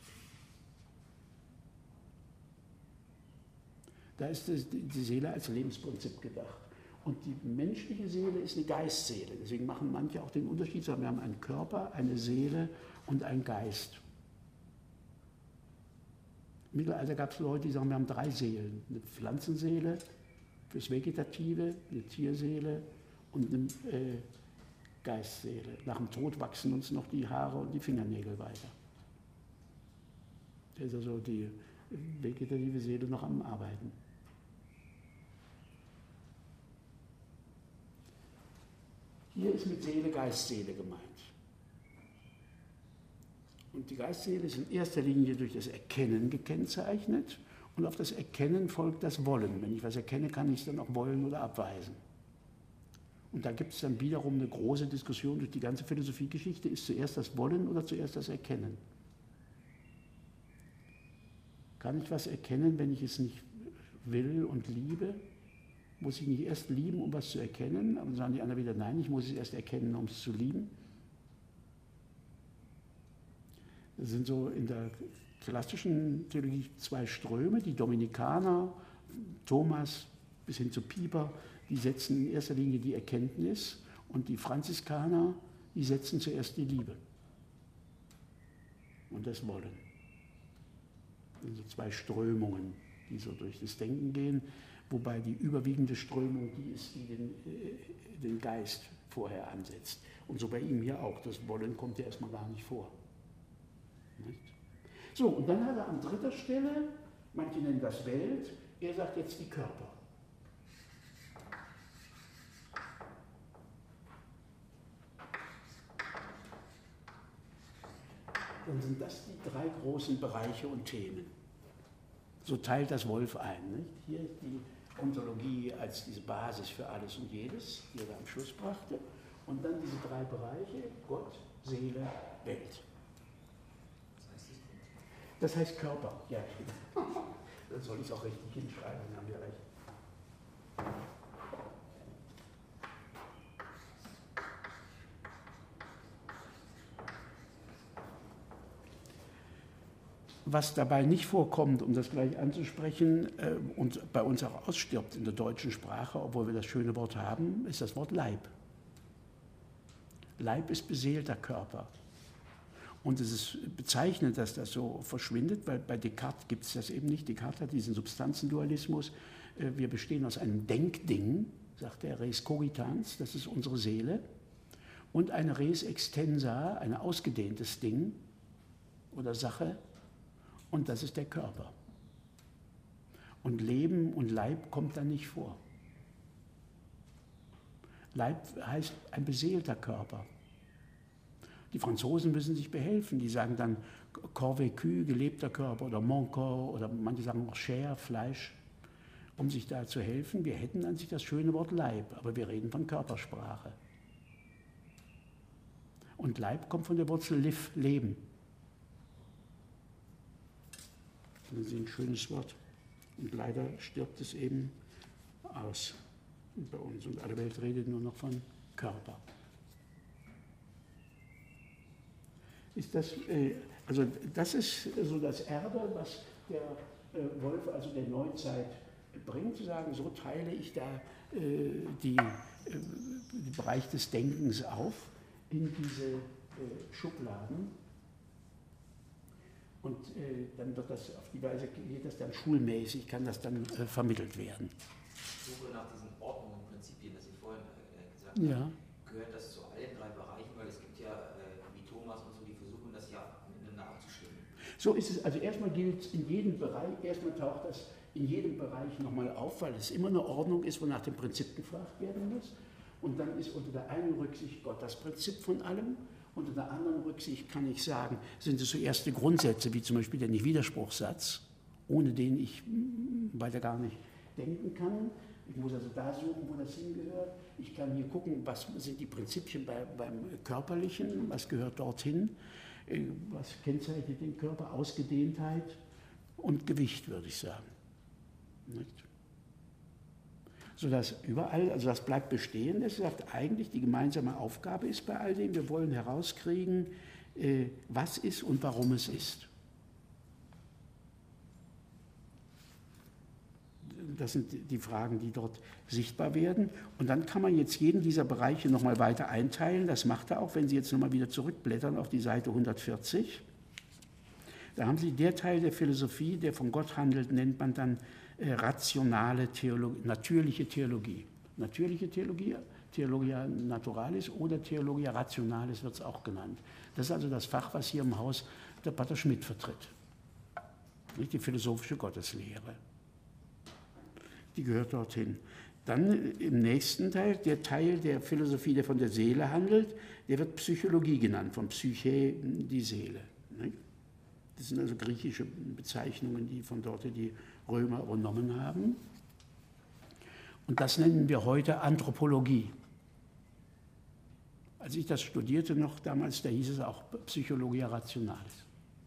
Da ist die Seele als Lebensprinzip gedacht. Und die menschliche Seele ist eine Geistseele. Deswegen machen manche auch den Unterschied, sagen, wir haben einen Körper, eine Seele und einen Geist. Im Mittelalter gab es Leute, die sagen, wir haben drei Seelen. Eine Pflanzenseele fürs Vegetative, eine Tierseele und eine äh, Geistseele. Nach dem Tod wachsen uns noch die Haare und die Fingernägel weiter. Da ist also die vegetative Seele noch am Arbeiten. Hier ist mit Seele Geistseele gemeint. Und die Geistseele ist in erster Linie durch das Erkennen gekennzeichnet und auf das Erkennen folgt das Wollen. Wenn ich was erkenne, kann ich es dann auch wollen oder abweisen. Und da gibt es dann wiederum eine große Diskussion durch die ganze Philosophiegeschichte. Ist zuerst das Wollen oder zuerst das Erkennen? Kann ich was erkennen, wenn ich es nicht will und liebe? Muss ich nicht erst lieben, um was zu erkennen? Aber dann sagen die anderen wieder, nein, ich muss es erst erkennen, um es zu lieben. Das sind so in der klassischen Theologie zwei Ströme, die Dominikaner, Thomas bis hin zu Pieper, die setzen in erster Linie die Erkenntnis und die Franziskaner, die setzen zuerst die Liebe und das Wollen. Das sind so zwei Strömungen, die so durch das Denken gehen, wobei die überwiegende Strömung die ist, die den, äh, den Geist vorher ansetzt. Und so bei ihm hier auch, das Wollen kommt ja erstmal gar nicht vor. Nicht? So, und dann hat er an dritter Stelle, manche nennen das Welt, Er sagt jetzt die Körper. Dann sind das die drei großen Bereiche und Themen. So teilt das Wolf ein. Nicht? Hier die Ontologie als diese Basis für alles und jedes, die er am Schluss brachte. Und dann diese drei Bereiche, Gott, Seele, Welt. Das heißt Körper, ja. Dann soll ich es auch richtig hinschreiben, dann haben wir recht. Was dabei nicht vorkommt, um das gleich anzusprechen, äh, und bei uns auch ausstirbt in der deutschen Sprache, obwohl wir das schöne Wort haben, ist das Wort Leib. Leib ist beseelter Körper. Und es ist bezeichnend, dass das so verschwindet, weil bei Descartes gibt es das eben nicht. Descartes hat diesen Substanzendualismus. Äh, wir bestehen aus einem Denkding, sagt er, res cogitans, das ist unsere Seele, und eine res extensa, ein ausgedehntes Ding oder Sache, und das ist der Körper. Und Leben und Leib kommt da nicht vor. Leib heißt ein beseelter Körper. Die Franzosen müssen sich behelfen, die sagen dann corps vécu, gelebter Körper, oder mon corps, oder manche sagen auch chair, Fleisch, um sich da zu helfen. Wir hätten an sich das schöne Wort Leib, aber wir reden von Körpersprache. Und Leib kommt von der Wurzel liv, Leben. Das ist ein schönes Wort. Und leider stirbt es eben aus bei uns. Und alle Welt redet nur noch von Körper. Ist das, äh, also das ist so das Erbe, was der äh, Wolf, also der Neuzeit, bringt, zu sagen, so teile ich da äh, die, äh, den Bereich des Denkens auf in diese äh, Schubladen. Und äh, dann wird das auf die Weise, geht das dann schulmäßig, kann das dann äh, vermittelt werden. Ich suche nach diesen Ordnungen und Prinzipien, das ich vorhin äh, gesagt ja. habe. Gehört das zu allen drei Bereichen, weil es gibt ja, äh, wie Thomas und so, die versuchen das ja miteinander abzustimmen. So ist es, also erstmal gilt in jedem Bereich, erstmal taucht das in jedem Bereich nochmal auf, weil es immer eine Ordnung ist, wo nach dem Prinzip gefragt werden muss. Und dann ist unter der einen Rücksicht Gott das Prinzip von allem. Unter der anderen Rücksicht kann ich sagen, sind es so erste Grundsätze, wie zum Beispiel der Nicht-Widerspruchssatz, ohne den ich weiter gar nicht denken kann. Ich muss also da suchen, wo das hingehört. Ich kann hier gucken, was sind die Prinzipien bei, beim Körperlichen, was gehört dorthin, was kennzeichnet den Körper, Ausgedehntheit und Gewicht, würde ich sagen. Nicht? Sodass überall, also das bleibt bestehen, das sagt eigentlich, die gemeinsame Aufgabe ist bei all dem, wir wollen herauskriegen, äh, was ist und warum es ist. Das sind die Fragen, die dort sichtbar werden. Und dann kann man jetzt jeden dieser Bereiche nochmal weiter einteilen. Das macht er auch, wenn Sie jetzt nochmal wieder zurückblättern auf die Seite hundertvierzig. Da haben Sie der Teil der Philosophie, der von Gott handelt, nennt man dann äh, rationale Theologie, natürliche Theologie. Natürliche Theologie, Theologia Naturalis oder Theologia Rationalis wird es auch genannt. Das ist also das Fach, was hier im Haus der Pater Schmidt vertritt. Nicht die philosophische Gotteslehre. Die gehört dorthin. Dann im nächsten Teil, der Teil der Philosophie, der von der Seele handelt, der wird Psychologie genannt, von Psyche, die Seele. Nicht? Das sind also griechische Bezeichnungen, die von dort die Römer übernommen haben. Und das nennen wir heute Anthropologie. Als ich das studierte noch damals, da hieß es auch Psychologia Rationalis.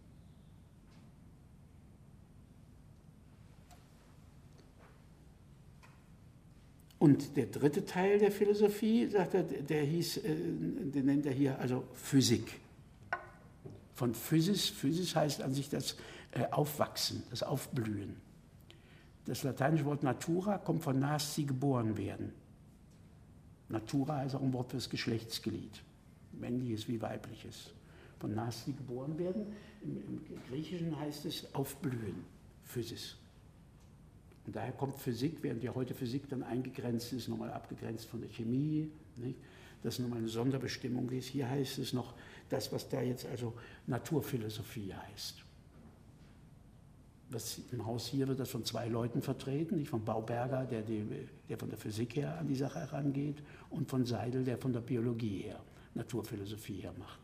Und der dritte Teil der Philosophie, sagt er, der hieß, den nennt er hier also Physik. Von Physis, Physis heißt an sich das Aufwachsen, das Aufblühen. Das lateinische Wort natura kommt von nasci, geboren werden. Natura heißt auch ein Wort für das Geschlechtsglied, männliches wie weibliches. Von nasci, geboren werden. Im, Im Griechischen heißt es aufblühen, Physis. Und daher kommt Physik, während ja heute Physik dann eingegrenzt ist, nochmal abgegrenzt von der Chemie, nicht? Das nochmal eine Sonderbestimmung ist. Hier heißt es noch das, was da jetzt also Naturphilosophie heißt. Was im Haus hier wird das von zwei Leuten vertreten, nicht von Bauberger, der, die, der von der Physik her an die Sache herangeht, und von Seidel, der von der Biologie her, Naturphilosophie her macht.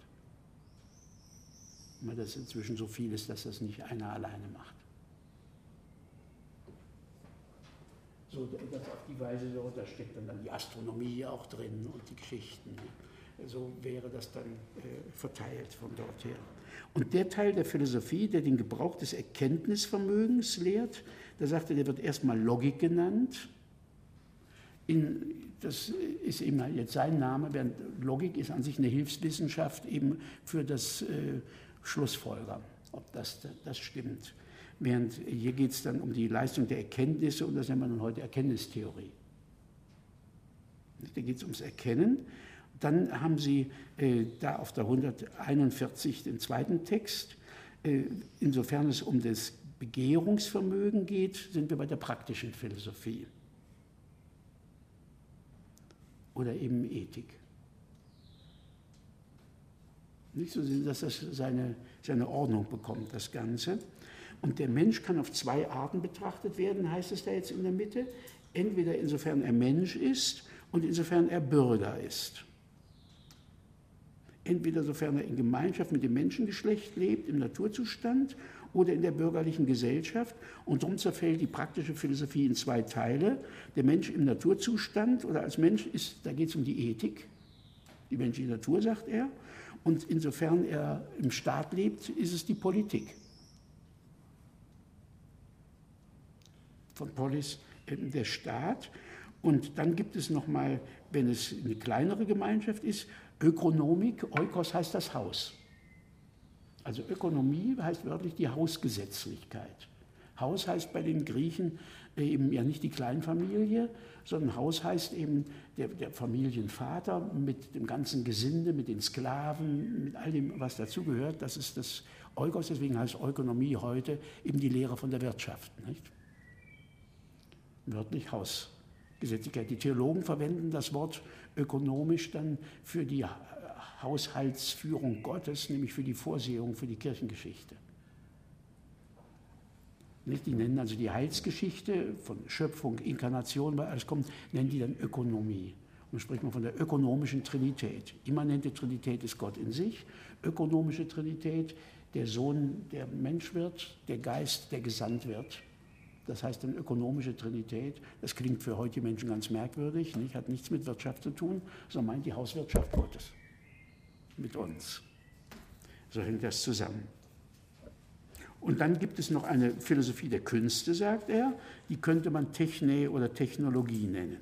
Weil das inzwischen so viel ist, dass das nicht einer alleine macht. So, das auf die Weise, so, da steckt dann, dann die Astronomie auch drin und die Geschichten. So wäre das dann äh, verteilt von dort her. Und der Teil der Philosophie, der den Gebrauch des Erkenntnisvermögens lehrt, da sagte, der wird erstmal Logik genannt. In, das ist eben jetzt sein Name, während Logik ist an sich eine Hilfswissenschaft eben für das äh, Schlussfolgern, ob das, das stimmt. Während hier geht es dann um die Leistung der Erkenntnisse und das nennt man dann heute Erkenntnistheorie. Da geht es ums Erkennen. Dann haben Sie äh, da auf der hunderteinundvierzig den zweiten Text. Äh, insofern es um das Begehrungsvermögen geht, sind wir bei der praktischen Philosophie. Oder eben Ethik. Nicht so, dass das seine, seine Ordnung bekommt, das Ganze. Und der Mensch kann auf zwei Arten betrachtet werden, heißt es da jetzt in der Mitte. Entweder insofern er Mensch ist und insofern er Bürger ist. Entweder sofern er in Gemeinschaft mit dem Menschengeschlecht lebt, im Naturzustand oder in der bürgerlichen Gesellschaft. Und darum zerfällt die praktische Philosophie in zwei Teile. Der Mensch im Naturzustand oder als Mensch, ist, da geht es um die Ethik, die menschliche Natur, sagt er. Und insofern er im Staat lebt, ist es die Politik. Von Polis der Staat. Und dann gibt es nochmal, wenn es eine kleinere Gemeinschaft ist, Ökonomik, Oikos heißt das Haus. Also Ökonomie heißt wörtlich die Hausgesetzlichkeit. Haus heißt bei den Griechen eben ja nicht die Kleinfamilie, sondern Haus heißt eben der, der Familienvater mit dem ganzen Gesinde, mit den Sklaven, mit all dem, was dazugehört. Das ist das Oikos, deswegen heißt Ökonomie heute eben die Lehre von der Wirtschaft. Nicht? Wörtlich Hausgesetzlichkeit. Die Theologen verwenden das Wort ökonomisch dann für die Haushaltsführung Gottes, nämlich für die Vorsehung, für die Kirchengeschichte. Die nennen also die Heilsgeschichte von Schöpfung, Inkarnation, weil alles kommt, nennen die dann Ökonomie. Und spricht man von der ökonomischen Trinität. Immanente Trinität ist Gott in sich, ökonomische Trinität, der Sohn, der Mensch wird, der Geist, der gesandt wird. Das heißt dann ökonomische Trinität. Das klingt für heutige Menschen ganz merkwürdig, nicht? Hat nichts mit Wirtschaft zu tun, sondern meint die Hauswirtschaft Gottes mit uns. So hängt das zusammen. Und dann gibt es noch eine Philosophie der Künste, sagt er, die könnte man Techne oder Technologie nennen.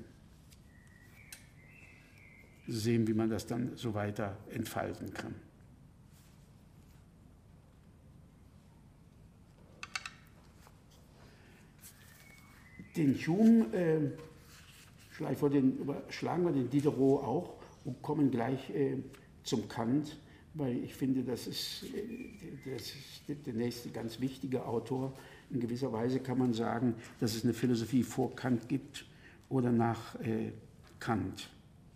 Sehen, wie man das dann so weiter entfalten kann. Den Hume äh, vielleicht vor den, überschlagen wir den Diderot auch und kommen gleich äh, zum Kant, weil ich finde, das ist, äh, das ist der nächste ganz wichtige Autor. In gewisser Weise kann man sagen, dass es eine Philosophie vor Kant gibt oder nach äh, Kant.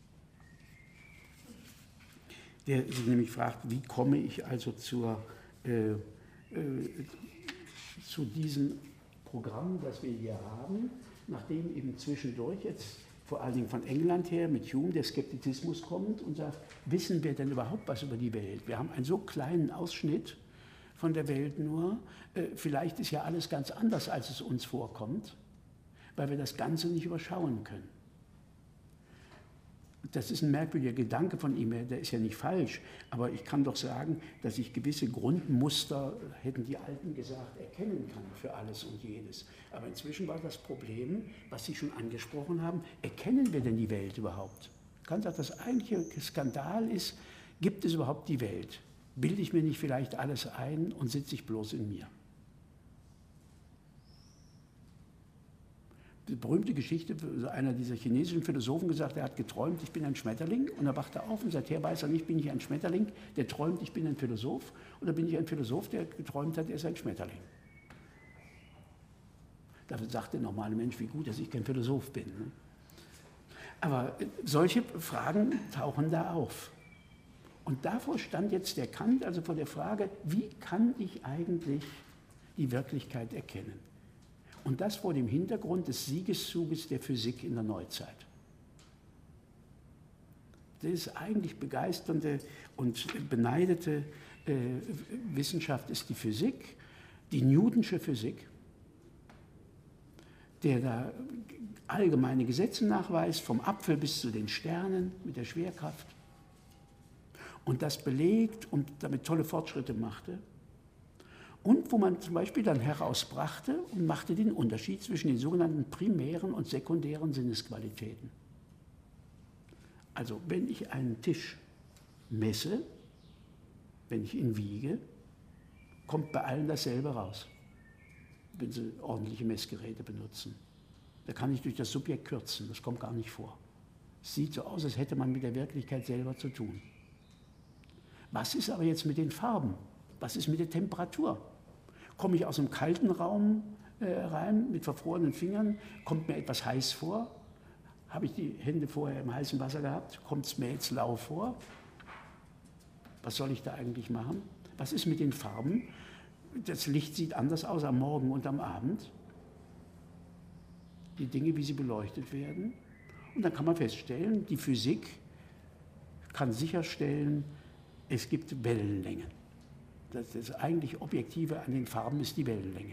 Der sich nämlich fragt, wie komme ich also zur, äh, äh, zu diesem Programm, das wir hier haben, nachdem eben zwischendurch jetzt vor allen Dingen von England her mit Hume der Skeptizismus kommt und sagt, wissen wir denn überhaupt was über die Welt? Wir haben einen so kleinen Ausschnitt von der Welt nur, äh, vielleicht ist ja alles ganz anders, als es uns vorkommt, weil wir das Ganze nicht überschauen können. Das ist ein merkwürdiger Gedanke von ihm, der ist ja nicht falsch, aber ich kann doch sagen, dass ich gewisse Grundmuster, hätten die Alten gesagt, erkennen kann für alles und jedes. Aber inzwischen war das Problem, was Sie schon angesprochen haben, erkennen wir denn die Welt überhaupt? Kant sagt, das eigentliche Skandal ist, gibt es überhaupt die Welt? Bilde ich mir nicht vielleicht alles ein und sitze ich bloß in mir? Die berühmte Geschichte, einer dieser chinesischen Philosophen gesagt, er hat geträumt, ich bin ein Schmetterling, und er wacht auf und seither weiß er nicht, bin ich ein Schmetterling, der träumt, ich bin ein Philosoph, oder bin ich ein Philosoph, der geträumt hat, er ist ein Schmetterling. Dafür sagt der normale Mensch, wie gut, dass ich kein Philosoph bin. Aber solche Fragen tauchen da auf. Und davor stand jetzt der Kant, also vor der Frage, wie kann ich eigentlich die Wirklichkeit erkennen. Und das vor dem Hintergrund des Siegeszuges der Physik in der Neuzeit. Das eigentlich begeisternde und beneidete äh, Wissenschaft ist die Physik, die Newtonsche Physik, der da allgemeine Gesetze nachweist, vom Apfel bis zu den Sternen mit der Schwerkraft. Und das belegt und damit tolle Fortschritte machte. Und wo man zum Beispiel dann herausbrachte und machte den Unterschied zwischen den sogenannten primären und sekundären Sinnesqualitäten. Also wenn ich einen Tisch messe, wenn ich ihn wiege, kommt bei allen dasselbe raus, wenn sie ordentliche Messgeräte benutzen. Da kann ich durch das Subjekt kürzen, das kommt gar nicht vor. Es sieht so aus, als hätte man mit der Wirklichkeit selber zu tun. Was ist aber jetzt mit den Farben? Was ist mit der Temperatur? Komme ich aus einem kalten Raum äh, rein mit verfrorenen Fingern, kommt mir etwas heiß vor? Habe ich die Hände vorher im heißen Wasser gehabt? Kommt es mir jetzt lau vor? Was soll ich da eigentlich machen? Was ist mit den Farben? Das Licht sieht anders aus am Morgen und am Abend. Die Dinge, wie sie beleuchtet werden. Und dann kann man feststellen, die Physik kann sicherstellen, es gibt Wellenlängen. Das, das eigentlich Objektive an den Farben ist die Wellenlänge.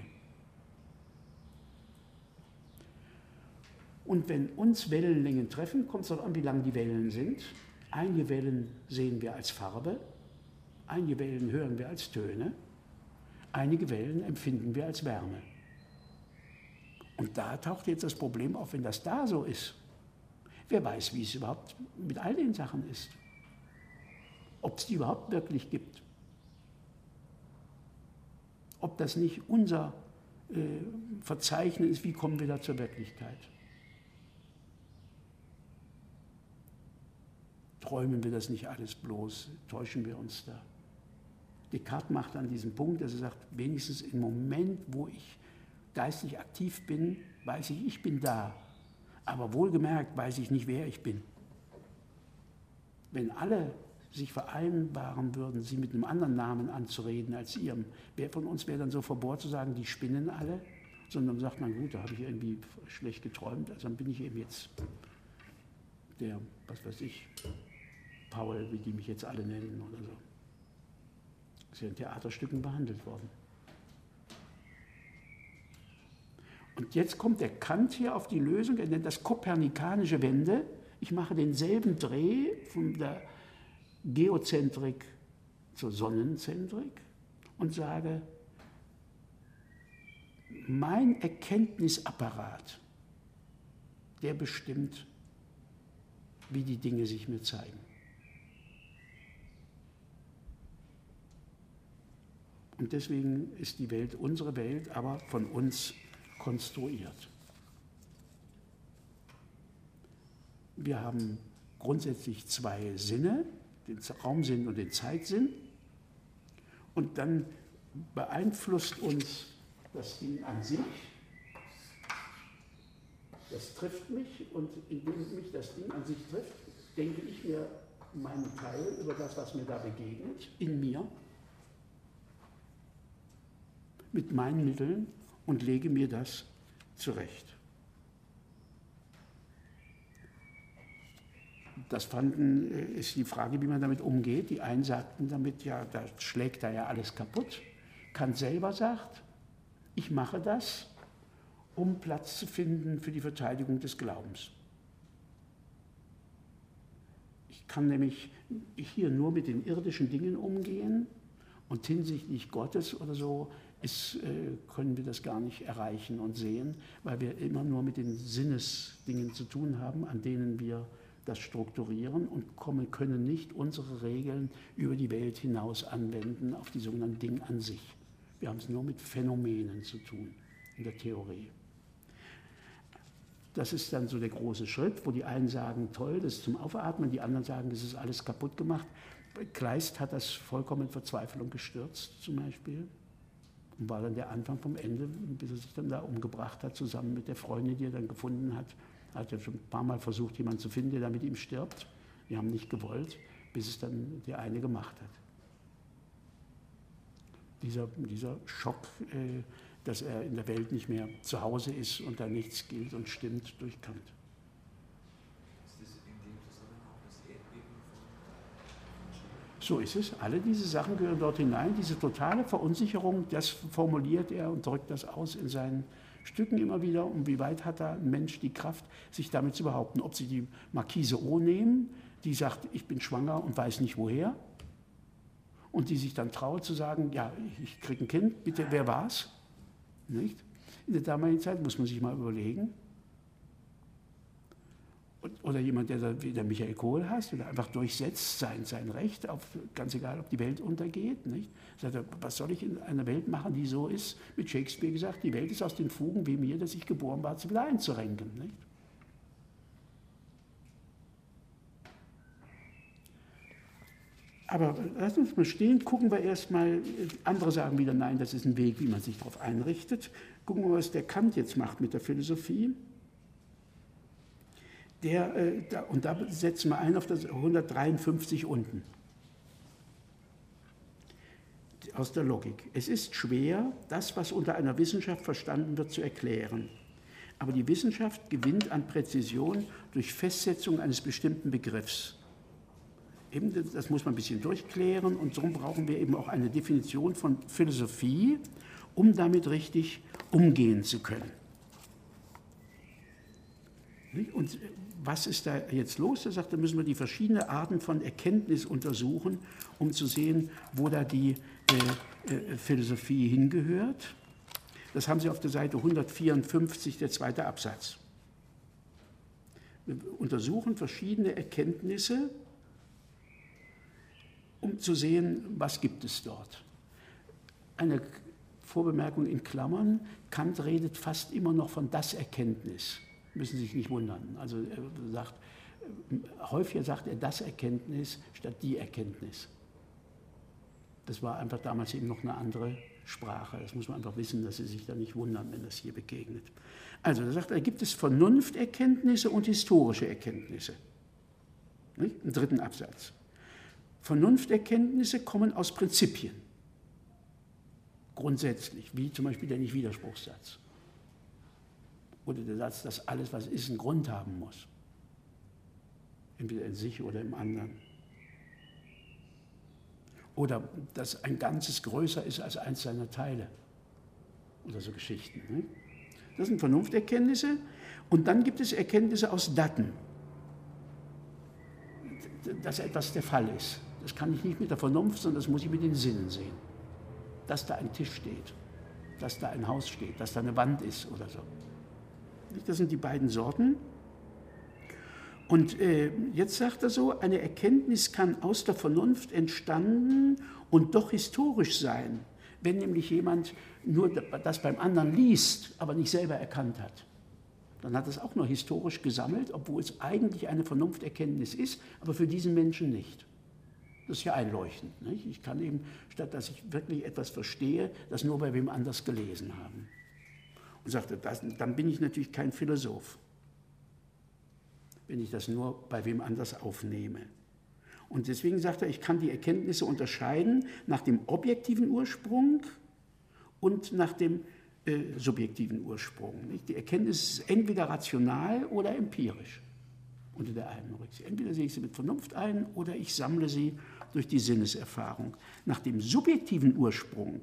Und wenn uns Wellenlängen treffen, kommt es darauf an, wie lang die Wellen sind. Einige Wellen sehen wir als Farbe, einige Wellen hören wir als Töne, einige Wellen empfinden wir als Wärme. Und da taucht jetzt das Problem auf, wenn das da so ist. Wer weiß, wie es überhaupt mit all den Sachen ist. Ob es die überhaupt wirklich gibt. Ob das nicht unser äh, Verzeichnis ist, wie kommen wir da zur Wirklichkeit. Träumen wir das nicht alles bloß, täuschen wir uns da. Descartes macht an diesem Punkt, dass er sagt, wenigstens im Moment, wo ich geistig aktiv bin, weiß ich, ich bin da. Aber wohlgemerkt weiß ich nicht, wer ich bin. Wenn alle sich vereinbaren würden, sie mit einem anderen Namen anzureden als ihrem, wer von uns wäre dann so verbohrt zu sagen, die spinnen alle? Sondern sagt man, gut, da habe ich irgendwie schlecht geträumt, also dann bin ich eben jetzt der, was weiß ich, Paul, wie die mich jetzt alle nennen oder so. Das ist ja in Theaterstücken behandelt worden. Und jetzt kommt der Kant hier auf die Lösung, er nennt das kopernikanische Wende. Ich mache denselben Dreh von der Geozentrik zur Sonnenzentrik und sage, mein Erkenntnisapparat, der bestimmt, wie die Dinge sich mir zeigen. Und deswegen ist die Welt unsere Welt, aber von uns konstruiert. Wir haben grundsätzlich zwei Sinne, den Raumsinn und den Zeitsinn. Und dann beeinflusst uns das Ding an sich. Das trifft mich und indem mich das Ding an sich trifft, denke ich mir meinen Teil über das, was mir da begegnet, in mir, mit meinen Mitteln und lege mir das zurecht. Das fanden, ist die Frage, wie man damit umgeht. Die einen sagten damit, ja, da schlägt da ja alles kaputt. Kant selber sagt, ich mache das, um Platz zu finden für die Verteidigung des Glaubens. Ich kann nämlich hier nur mit den irdischen Dingen umgehen und hinsichtlich Gottes oder so ist, äh, können wir das gar nicht erreichen und sehen, weil wir immer nur mit den Sinnesdingen zu tun haben, an denen wir das strukturieren und kommen, können nicht unsere Regeln über die Welt hinaus anwenden auf die sogenannten Dinge an sich. Wir haben es nur mit Phänomenen zu tun in der Theorie. Das ist dann so der große Schritt, wo die einen sagen, toll, das ist zum Aufatmen, die anderen sagen, das ist alles kaputt gemacht. Kleist hat das vollkommen in Verzweiflung gestürzt zum Beispiel und war dann der Anfang vom Ende, bis er sich dann da umgebracht hat, zusammen mit der Freundin, die er dann gefunden hat. Er hat ja schon ein paar Mal versucht, jemanden zu finden, der da mit ihm stirbt. Die haben nicht gewollt, bis es dann der eine gemacht hat. Dieser, dieser Schock, äh, dass er in der Welt nicht mehr zu Hause ist und da nichts gilt und stimmt, durch Kant. Ist das in dem Zusammenhang das Erdbeben von Schiller? So ist es. Alle diese Sachen gehören dort hinein. Diese totale Verunsicherung, das formuliert er und drückt das aus in seinen Stücken immer wieder. Und wie weit hat da ein Mensch die Kraft, sich damit zu behaupten? Ob Sie die Marquise O nehmen, die sagt, ich bin schwanger und weiß nicht woher, und die sich dann traut zu sagen, ja, ich kriege ein Kind, bitte, wer war's? Nicht? In der damaligen Zeit muss man sich mal überlegen. Oder jemand, der wie der Michael Kohl heißt, oder einfach durchsetzt sein, sein Recht, auf, ganz egal, ob die Welt untergeht. Nicht? Sagt er, was soll ich in einer Welt machen, die so ist? Mit Shakespeare gesagt, die Welt ist aus den Fugen wie mir, dass ich geboren war, sie wieder einzurenken. Nicht? Aber lassen uns mal stehen, gucken wir erstmal, andere sagen wieder, nein, das ist ein Weg, wie man sich darauf einrichtet. Gucken wir, was der Kant jetzt macht mit der Philosophie. Der, äh, da, und da setzen wir ein auf das hundertdreiundfünfzig unten. Aus der Logik. Es ist schwer, das, was unter einer Wissenschaft verstanden wird, zu erklären. Aber die Wissenschaft gewinnt an Präzision durch Festsetzung eines bestimmten Begriffs. Eben, das muss man ein bisschen durchklären und darum brauchen wir eben auch eine Definition von Philosophie, um damit richtig umgehen zu können. Und was ist da jetzt los? Da sagt er, müssen wir die verschiedenen Arten von Erkenntnis untersuchen, um zu sehen, wo da die äh, äh, Philosophie hingehört. Das haben Sie auf der Seite hundertvierundfünfzig, der zweite Absatz. Wir untersuchen verschiedene Erkenntnisse, um zu sehen, was gibt es dort. Eine Vorbemerkung in Klammern, Kant redet fast immer noch von das Erkenntnis. Müssen Sie sich nicht wundern. Also er sagt, häufiger sagt er das Erkenntnis statt die Erkenntnis. Das war einfach damals eben noch eine andere Sprache. Das muss man einfach wissen, dass Sie sich da nicht wundern, wenn das hier begegnet. Also da sagt er, gibt es Vernunfterkenntnisse und historische Erkenntnisse. Nicht? Im dritten Absatz. Vernunfterkenntnisse kommen aus Prinzipien. Grundsätzlich, wie zum Beispiel der Nicht-Widerspruchssatz. Oder der Satz, dass alles, was ist, einen Grund haben muss. Entweder in sich oder im anderen. Oder dass ein Ganzes größer ist als eins seiner Teile. Oder so Geschichten. Ne? Das sind Vernunfterkenntnisse. Und dann gibt es Erkenntnisse aus Daten. Dass etwas der Fall ist. Das kann ich nicht mit der Vernunft, sondern das muss ich mit den Sinnen sehen. Dass da ein Tisch steht, dass da ein Haus steht, dass da eine Wand ist oder so. Das sind die beiden Sorten. Und äh, jetzt sagt er so, eine Erkenntnis kann aus der Vernunft entstanden und doch historisch sein, wenn nämlich jemand nur das beim anderen liest, aber nicht selber erkannt hat. Dann hat es auch nur historisch gesammelt, obwohl es eigentlich eine Vernunfterkenntnis ist, aber für diesen Menschen nicht. Das ist ja einleuchtend. Nicht? Ich kann eben, statt dass ich wirklich etwas verstehe, das nur bei wem anders gelesen haben. Und sagte, das, dann bin ich natürlich kein Philosoph, wenn ich das nur bei wem anders aufnehme. Und deswegen sagt er, ich kann die Erkenntnisse unterscheiden nach dem objektiven Ursprung und nach dem äh, subjektiven Ursprung. Nicht? Die Erkenntnis ist entweder rational oder empirisch. Unter der einen Rücksicht. Entweder sehe ich sie mit Vernunft ein oder ich sammle sie durch die Sinneserfahrung. Nach dem subjektiven Ursprung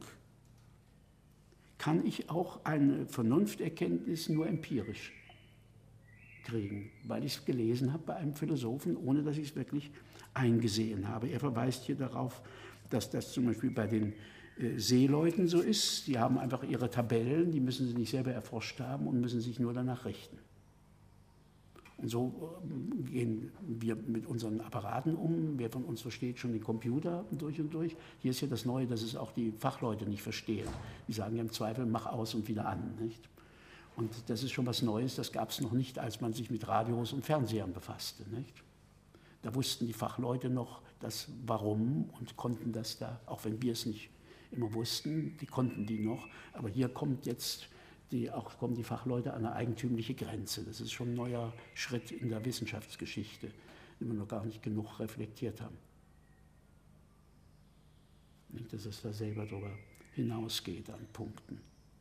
kann ich auch eine Vernunfterkenntnis nur empirisch kriegen, weil ich es gelesen habe bei einem Philosophen, ohne dass ich es wirklich eingesehen habe. Er verweist hier darauf, dass das zum Beispiel bei den äh, Seeleuten so ist. Die haben einfach ihre Tabellen, die müssen sie nicht selber erforscht haben und müssen sich nur danach richten. Und so gehen wir mit unseren Apparaten um. Wer von uns versteht schon den Computer durch und durch? Hier ist ja das Neue, dass es auch die Fachleute nicht verstehen. Die sagen ja im Zweifel, mach aus und wieder an. Nicht? Und das ist schon was Neues, das gab es noch nicht, als man sich mit Radios und Fernsehern befasste. Nicht? Da wussten die Fachleute noch das Warum und konnten das da, auch wenn wir es nicht immer wussten, die konnten die noch. Aber hier kommt jetzt Die, auch kommen die Fachleute an eine eigentümliche Grenze. Das ist schon ein neuer Schritt in der Wissenschaftsgeschichte, den wir noch gar nicht genug reflektiert haben. Nicht, dass es da selber darüber hinausgeht an Punkten.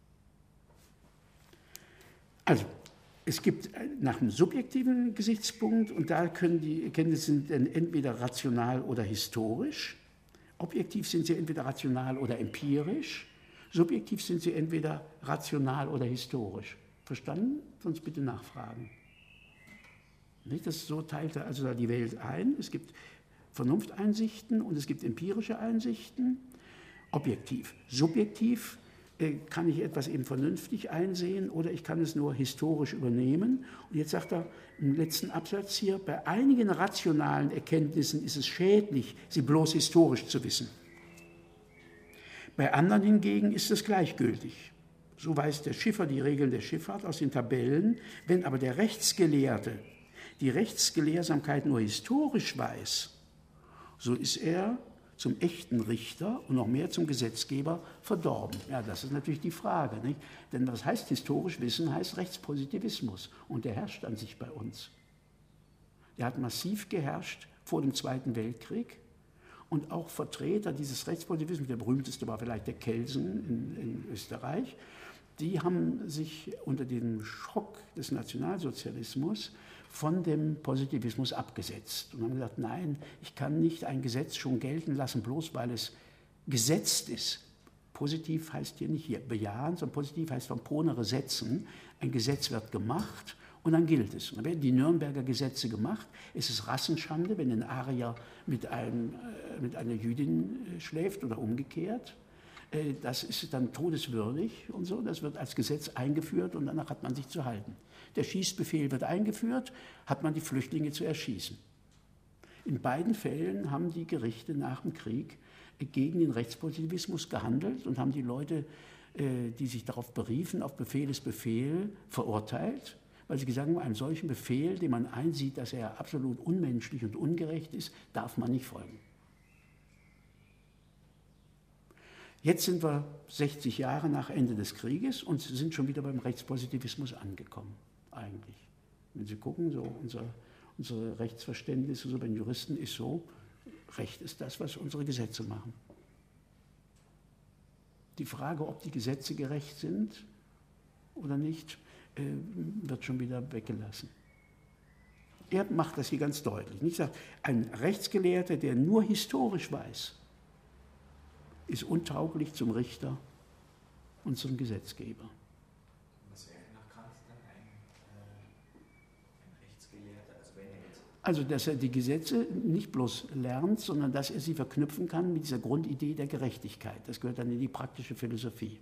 Also, es gibt nach einem subjektiven Gesichtspunkt, und da können die Erkenntnisse dann entweder rational oder historisch. Objektiv sind sie entweder rational oder empirisch. Subjektiv sind sie entweder rational oder historisch. Verstanden? Sonst bitte nachfragen. Nicht? Das so teilt er also die Welt ein. Es gibt Vernunfteinsichten und es gibt empirische Einsichten. Objektiv. Subjektiv äh, kann ich etwas eben vernünftig einsehen oder ich kann es nur historisch übernehmen. Und jetzt sagt er im letzten Absatz hier, bei einigen rationalen Erkenntnissen ist es schädlich, sie bloß historisch zu wissen. Bei anderen hingegen ist es gleichgültig. So weiß der Schiffer die Regeln der Schifffahrt aus den Tabellen. Wenn aber der Rechtsgelehrte die Rechtsgelehrsamkeit nur historisch weiß, so ist er zum echten Richter und noch mehr zum Gesetzgeber verdorben. Ja, das ist natürlich die Frage, nicht? Denn was heißt historisch wissen, heißt Rechtspositivismus. Und der herrscht an sich bei uns. Der hat massiv geherrscht vor dem Zweiten Weltkrieg. Und auch Vertreter dieses Rechtspositivismus, der berühmteste war vielleicht der Kelsen in, in Österreich, die haben sich unter dem Schock des Nationalsozialismus von dem Positivismus abgesetzt und haben gesagt, nein, ich kann nicht ein Gesetz schon gelten lassen, bloß weil es gesetzt ist. Positiv heißt hier nicht hier bejahen, sondern positiv heißt von ponere setzen. Ein Gesetz wird gemacht und dann gilt es. Und dann werden die Nürnberger Gesetze gemacht. Es ist Rassenschande, wenn ein Arier mit, einem, äh, mit einer Jüdin äh, schläft oder umgekehrt. Äh, das ist dann todeswürdig und so. Das wird als Gesetz eingeführt und danach hat man sich zu halten. Der Schießbefehl wird eingeführt, hat man die Flüchtlinge zu erschießen. In beiden Fällen haben die Gerichte nach dem Krieg äh, gegen den Rechtspositivismus gehandelt und haben die Leute, äh, die sich darauf beriefen, auf Befehlsbefehl verurteilt. Weil sie gesagt haben, einem solchen Befehl, den man einsieht, dass er absolut unmenschlich und ungerecht ist, darf man nicht folgen. Jetzt sind wir sechzig Jahre nach Ende des Krieges und sind schon wieder beim Rechtspositivismus angekommen, eigentlich. Wenn Sie gucken, so unser, unsere Rechtsverständnisse so bei den Juristen ist so, Recht ist das, was unsere Gesetze machen. Die Frage, ob die Gesetze gerecht sind oder nicht, wird schon wieder weggelassen. Er macht das hier ganz deutlich. Ich sage, ein Rechtsgelehrter, der nur historisch weiß, ist untauglich zum Richter und zum Gesetzgeber. Was wäre nach Kant dann ein, äh, ein Rechtsgelehrter? Also, wenn er jetzt also, dass er die Gesetze nicht bloß lernt, sondern dass er sie verknüpfen kann mit dieser Grundidee der Gerechtigkeit. Das gehört dann in die praktische Philosophie.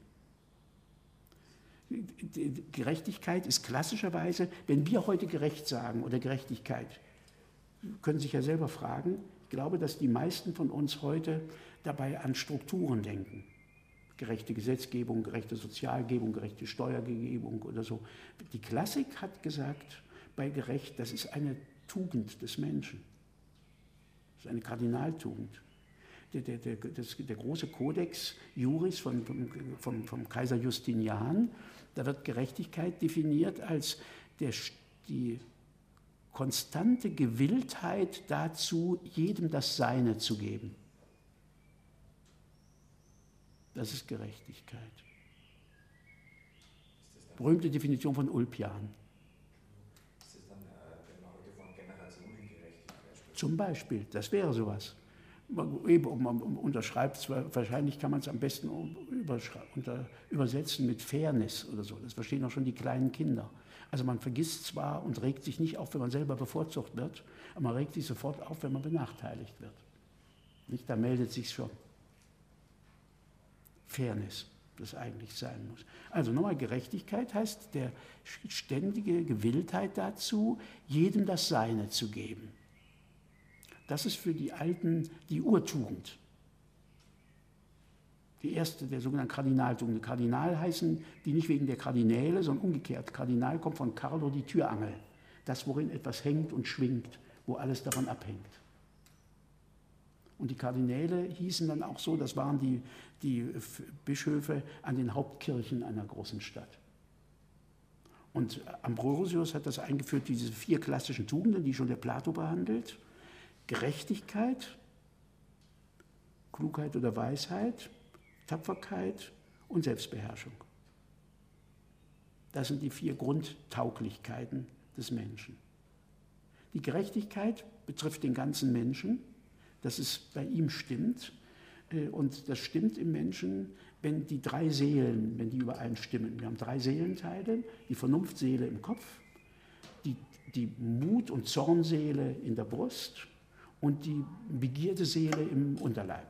Die Gerechtigkeit ist klassischerweise, wenn wir heute gerecht sagen oder Gerechtigkeit, können Sie sich ja selber fragen, ich glaube, dass die meisten von uns heute dabei an Strukturen denken. Gerechte Gesetzgebung, gerechte Sozialgebung, gerechte Steuergebung oder so. Die Klassik hat gesagt, bei gerecht, das ist eine Tugend des Menschen. Das ist eine Kardinaltugend. Der, der, der, das, der große Kodex Juris von, vom, vom Kaiser Justinian, da wird Gerechtigkeit definiert als der, die konstante Gewilltheit dazu, jedem das Seine zu geben. Das ist Gerechtigkeit. ist das dann, Berühmte Definition von Ulpian. ist das dann äh, wenn man heute von Generationengerechtigkeit spricht? Zum Beispiel, das wäre sowas. Eben, man unterschreibt zwar, wahrscheinlich kann man es am besten unter, übersetzen mit Fairness oder so. Das verstehen auch schon die kleinen Kinder. Also man vergisst zwar und regt sich nicht auf, wenn man selber bevorzugt wird, aber man regt sich sofort auf, wenn man benachteiligt wird. Nicht? Da meldet sich schon Fairness, das eigentlich sein muss. Also nochmal, Gerechtigkeit heißt der ständige Gewilltheit dazu, jedem das Seine zu geben. Das ist für die Alten die Urtugend. Die erste der sogenannten Kardinaltugenden. Kardinal heißen die nicht wegen der Kardinäle, sondern umgekehrt. Kardinal kommt von Carlo, die Türangel. Das, worin etwas hängt und schwingt, wo alles davon abhängt. Und die Kardinäle hießen dann auch so, das waren die, die Bischöfe an den Hauptkirchen einer großen Stadt. Und Ambrosius hat das eingeführt, diese vier klassischen Tugenden, die schon der Plato behandelt. Gerechtigkeit, Klugheit oder Weisheit, Tapferkeit und Selbstbeherrschung. Das sind die vier Grundtauglichkeiten des Menschen. Die Gerechtigkeit betrifft den ganzen Menschen, dass es bei ihm stimmt. Und das stimmt im Menschen, wenn die drei Seelen, wenn die übereinstimmen. Wir haben drei Seelenteile, die Vernunftseele im Kopf, die, die Mut- und Zornseele in der Brust und die Begierdeseele im Unterleib.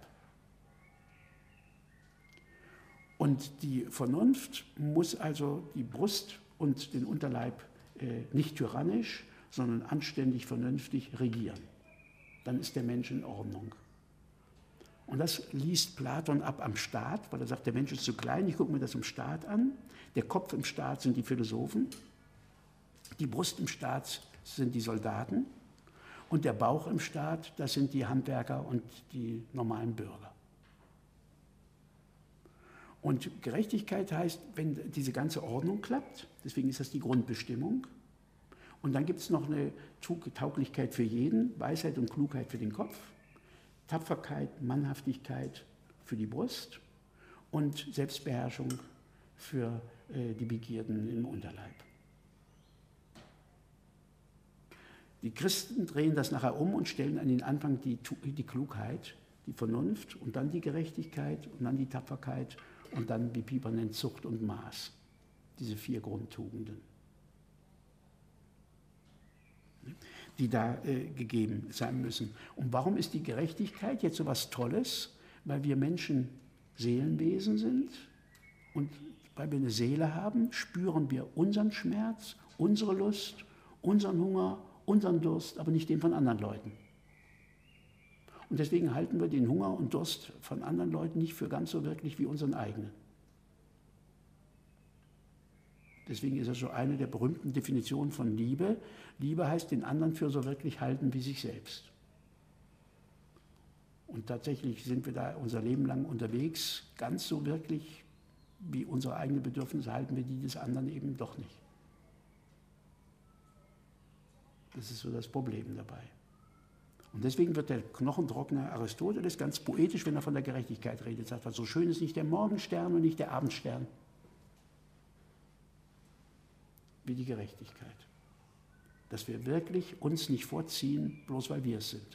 Und die Vernunft muss also die Brust und den Unterleib äh, nicht tyrannisch, sondern anständig, vernünftig regieren. Dann ist der Mensch in Ordnung. Und das liest Platon ab am Staat, weil er sagt, der Mensch ist zu klein, ich gucke mir das im Staat an. Der Kopf im Staat sind die Philosophen, die Brust im Staat sind die Soldaten und der Bauch im Staat, das sind die Handwerker und die normalen Bürger. Und Gerechtigkeit heißt, wenn diese ganze Ordnung klappt, deswegen ist das die Grundbestimmung. Und dann gibt es noch eine Tauglichkeit für jeden, Weisheit und Klugheit für den Kopf, Tapferkeit, Mannhaftigkeit für die Brust und Selbstbeherrschung für äh, die Begierden im Unterleib. Die Christen drehen das nachher um und stellen an den Anfang die, die Klugheit, die Vernunft und dann die Gerechtigkeit und dann die Tapferkeit und dann, wie Pieper nennt, Zucht und Maß. Diese vier Grundtugenden, die da äh, gegeben sein müssen. Und warum ist die Gerechtigkeit jetzt so was Tolles? Weil wir Menschen Seelenwesen sind und weil wir eine Seele haben, spüren wir unseren Schmerz, unsere Lust, unseren Hunger, unseren Durst, aber nicht den von anderen Leuten. Und deswegen halten wir den Hunger und Durst von anderen Leuten nicht für ganz so wirklich wie unseren eigenen. Deswegen ist das so eine der berühmten Definitionen von Liebe. Liebe heißt, den anderen für so wirklich halten wie sich selbst. Und tatsächlich sind wir da unser Leben lang unterwegs, ganz so wirklich wie unsere eigenen Bedürfnisse halten wir die des anderen eben doch nicht. Das ist so das Problem dabei. Und deswegen wird der knochentrockene Aristoteles ganz poetisch, wenn er von der Gerechtigkeit redet, sagt, was so schön ist nicht der Morgenstern und nicht der Abendstern, wie die Gerechtigkeit. Dass wir wirklich uns nicht vorziehen, bloß weil wir es sind.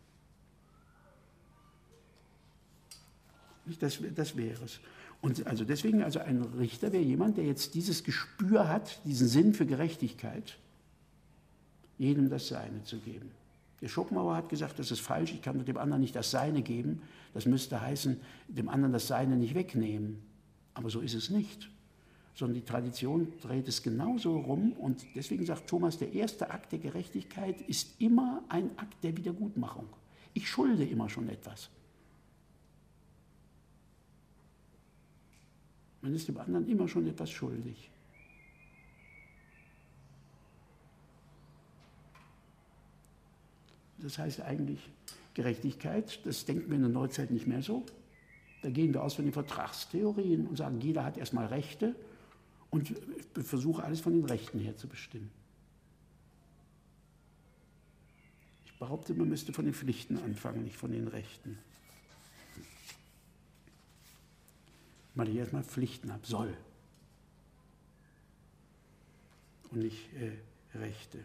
Das, das wäre es. Und also deswegen, also ein Richter wäre jemand, der jetzt dieses Gespür hat, diesen Sinn für Gerechtigkeit, jedem das Seine zu geben. Der Schopenhauer hat gesagt, das ist falsch, ich kann dem anderen nicht das Seine geben. Das müsste heißen, dem anderen das Seine nicht wegnehmen. Aber so ist es nicht. Sondern die Tradition dreht es genauso rum. Und deswegen sagt Thomas, der erste Akt der Gerechtigkeit ist immer ein Akt der Wiedergutmachung. Ich schulde immer schon etwas. Man ist dem anderen immer schon etwas schuldig. Das heißt eigentlich Gerechtigkeit, das denken wir in der Neuzeit nicht mehr so. Da gehen wir aus von den Vertragstheorien und sagen, jeder hat erstmal Rechte und versuche alles von den Rechten her zu bestimmen. Ich behaupte, man müsste von den Pflichten anfangen, nicht von den Rechten. Weil ich erstmal Pflichten habe, soll. Und nicht äh, Rechte.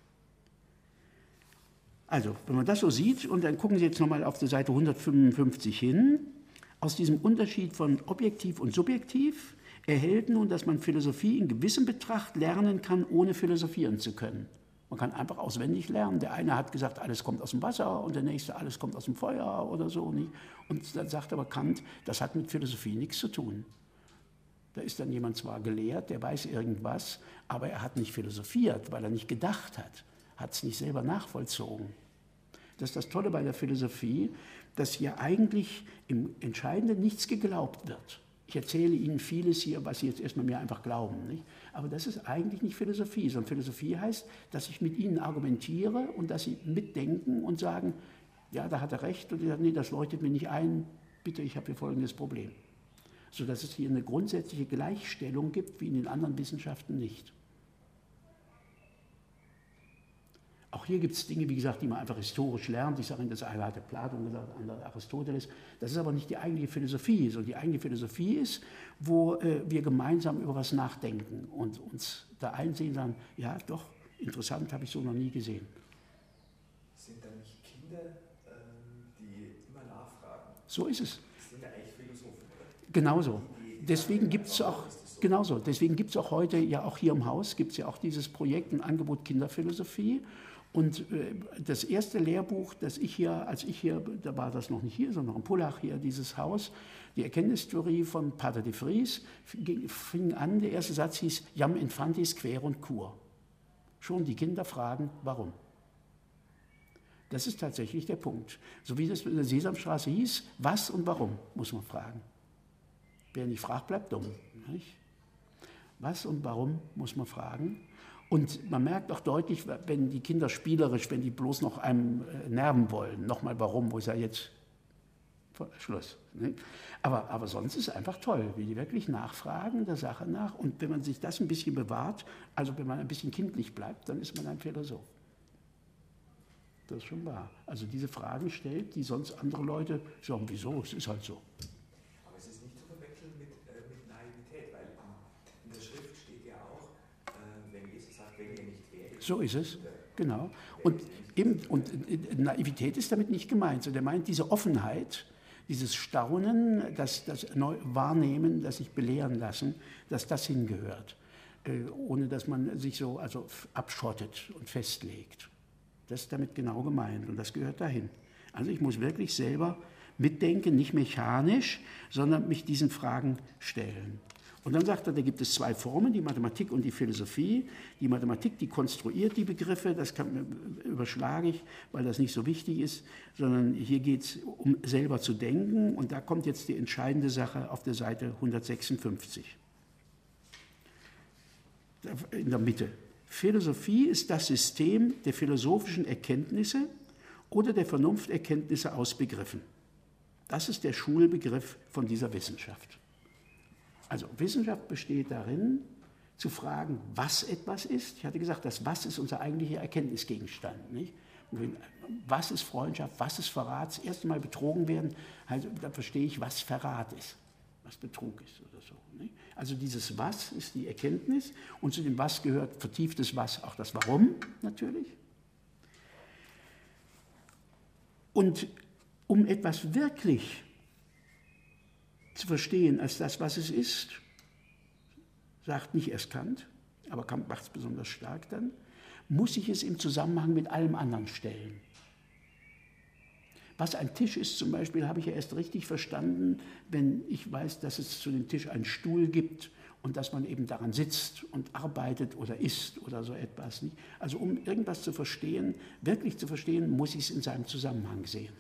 Also, wenn man das so sieht, und dann gucken Sie jetzt nochmal auf die Seite hundertfünfundfünfzig hin, aus diesem Unterschied von objektiv und subjektiv erhält nun, dass man Philosophie in gewissem Betracht lernen kann, ohne philosophieren zu können. Man kann einfach auswendig lernen. Der eine hat gesagt, alles kommt aus dem Wasser und der nächste, alles kommt aus dem Feuer oder so. Nicht? Und dann sagt aber Kant, das hat mit Philosophie nichts zu tun. Da ist dann jemand zwar gelehrt, der weiß irgendwas, aber er hat nicht philosophiert, weil er nicht gedacht hat, hat es nicht selber nachvollzogen. Das ist das Tolle bei der Philosophie, dass hier eigentlich im Entscheidenden nichts geglaubt wird. Ich erzähle Ihnen vieles hier, was Sie jetzt erstmal mir einfach glauben. Nicht? Aber das ist eigentlich nicht Philosophie, sondern Philosophie heißt, dass ich mit Ihnen argumentiere und dass Sie mitdenken und sagen, ja, da hat er recht, und ich sage, nee, das leuchtet mir nicht ein, bitte, ich habe hier folgendes Problem. Sodass es hier eine grundsätzliche Gleichstellung gibt, wie in den anderen Wissenschaften nicht. Auch auch hier gibt es Dinge, wie gesagt, die man einfach historisch lernt. Ich sage Ihnen, das eine hatte Platon gesagt, das andere Aristoteles. Das ist aber nicht die eigentliche Philosophie. So, die eigentliche Philosophie ist, wo äh, wir gemeinsam über was nachdenken und uns da einsehen und sagen, ja doch, interessant, habe ich so noch nie gesehen. Sind da nicht Kinder, ähm, die immer nachfragen? So ist es. Das sind ja eigentlich Philosophen, oder? Genauso. Deswegen gibt es auch, genauso. Deswegen gibt es auch heute, ja auch hier im Haus, gibt es ja auch dieses Projekt, ein Angebot Kinderphilosophie. Und äh, das erste Lehrbuch, das ich hier, als ich hier, da war das noch nicht hier, sondern in Pullach hier, dieses Haus, die Erkenntnistheorie von Pater de Vries, fing an, der erste Satz hieß, Jam infantis querunt cur. Schon die Kinder fragen, warum. Das ist tatsächlich der Punkt. So wie das in der Sesamstraße hieß, was und warum, muss man fragen. Wer nicht fragt, bleibt dumm. Nicht? Was und warum, muss man fragen. Und man merkt auch deutlich, wenn die Kinder spielerisch, wenn die bloß noch einem äh, nerven wollen, nochmal warum, wo ist ja jetzt Schluss. Nicht? Aber, aber sonst ist es einfach toll, wie die wirklich nachfragen der Sache nach. Und wenn man sich das ein bisschen bewahrt, also wenn man ein bisschen kindlich bleibt, dann ist man ein Philosoph. Das ist schon wahr. Also diese Fragen stellt, die sonst andere Leute sagen, wieso, es ist halt so. Aber es ist nicht zu verwechseln mit, äh, mit Naivität, weil in der Schrift steht ja auch, äh, wenn Jesus sagt, wenn ihr nicht wäret. So ist es, genau. Und, eben, und Naivität ist damit nicht gemeint. So, der meint diese Offenheit, dieses Staunen, das, das Wahrnehmen, das sich belehren lassen, dass das hingehört, äh, ohne dass man sich so also abschottet und festlegt. Das ist damit genau gemeint und das gehört dahin. Also ich muss wirklich selber mitdenken, nicht mechanisch, sondern mich diesen Fragen stellen. Und dann sagt er, da gibt es zwei Formen, die Mathematik und die Philosophie. Die Mathematik, die konstruiert die Begriffe, das kann, überschlage ich, weil das nicht so wichtig ist, sondern hier geht es um selber zu denken. Und da kommt jetzt die entscheidende Sache auf der Seite hundertsechsundfünfzig. In der Mitte. Philosophie ist das System der philosophischen Erkenntnisse oder der Vernunfterkenntnisse aus Begriffen. Das ist der Schulbegriff von dieser Wissenschaft. Also Wissenschaft besteht darin, zu fragen, was etwas ist. Ich hatte gesagt, das Was ist unser eigentlicher Erkenntnisgegenstand. Nicht? Was ist Freundschaft, was ist Verrat? Das erste Mal betrogen werden, also, dann verstehe ich, was Verrat ist, was Betrug ist oder so. Nicht? Also dieses Was ist die Erkenntnis und zu dem Was gehört vertieftes Was, auch das Warum natürlich. Und um etwas wirklich zu verstehen als das, was es ist, sagt nicht erst Kant, aber Kant macht es besonders stark dann, muss ich es im Zusammenhang mit allem anderen stellen. Was ein Tisch ist zum Beispiel, habe ich ja erst richtig verstanden, wenn ich weiß, dass es zu dem Tisch einen Stuhl gibt und dass man eben daran sitzt und arbeitet oder isst oder so etwas. Nicht? Also um irgendwas zu verstehen, wirklich zu verstehen, muss ich es in seinem Zusammenhang sehen.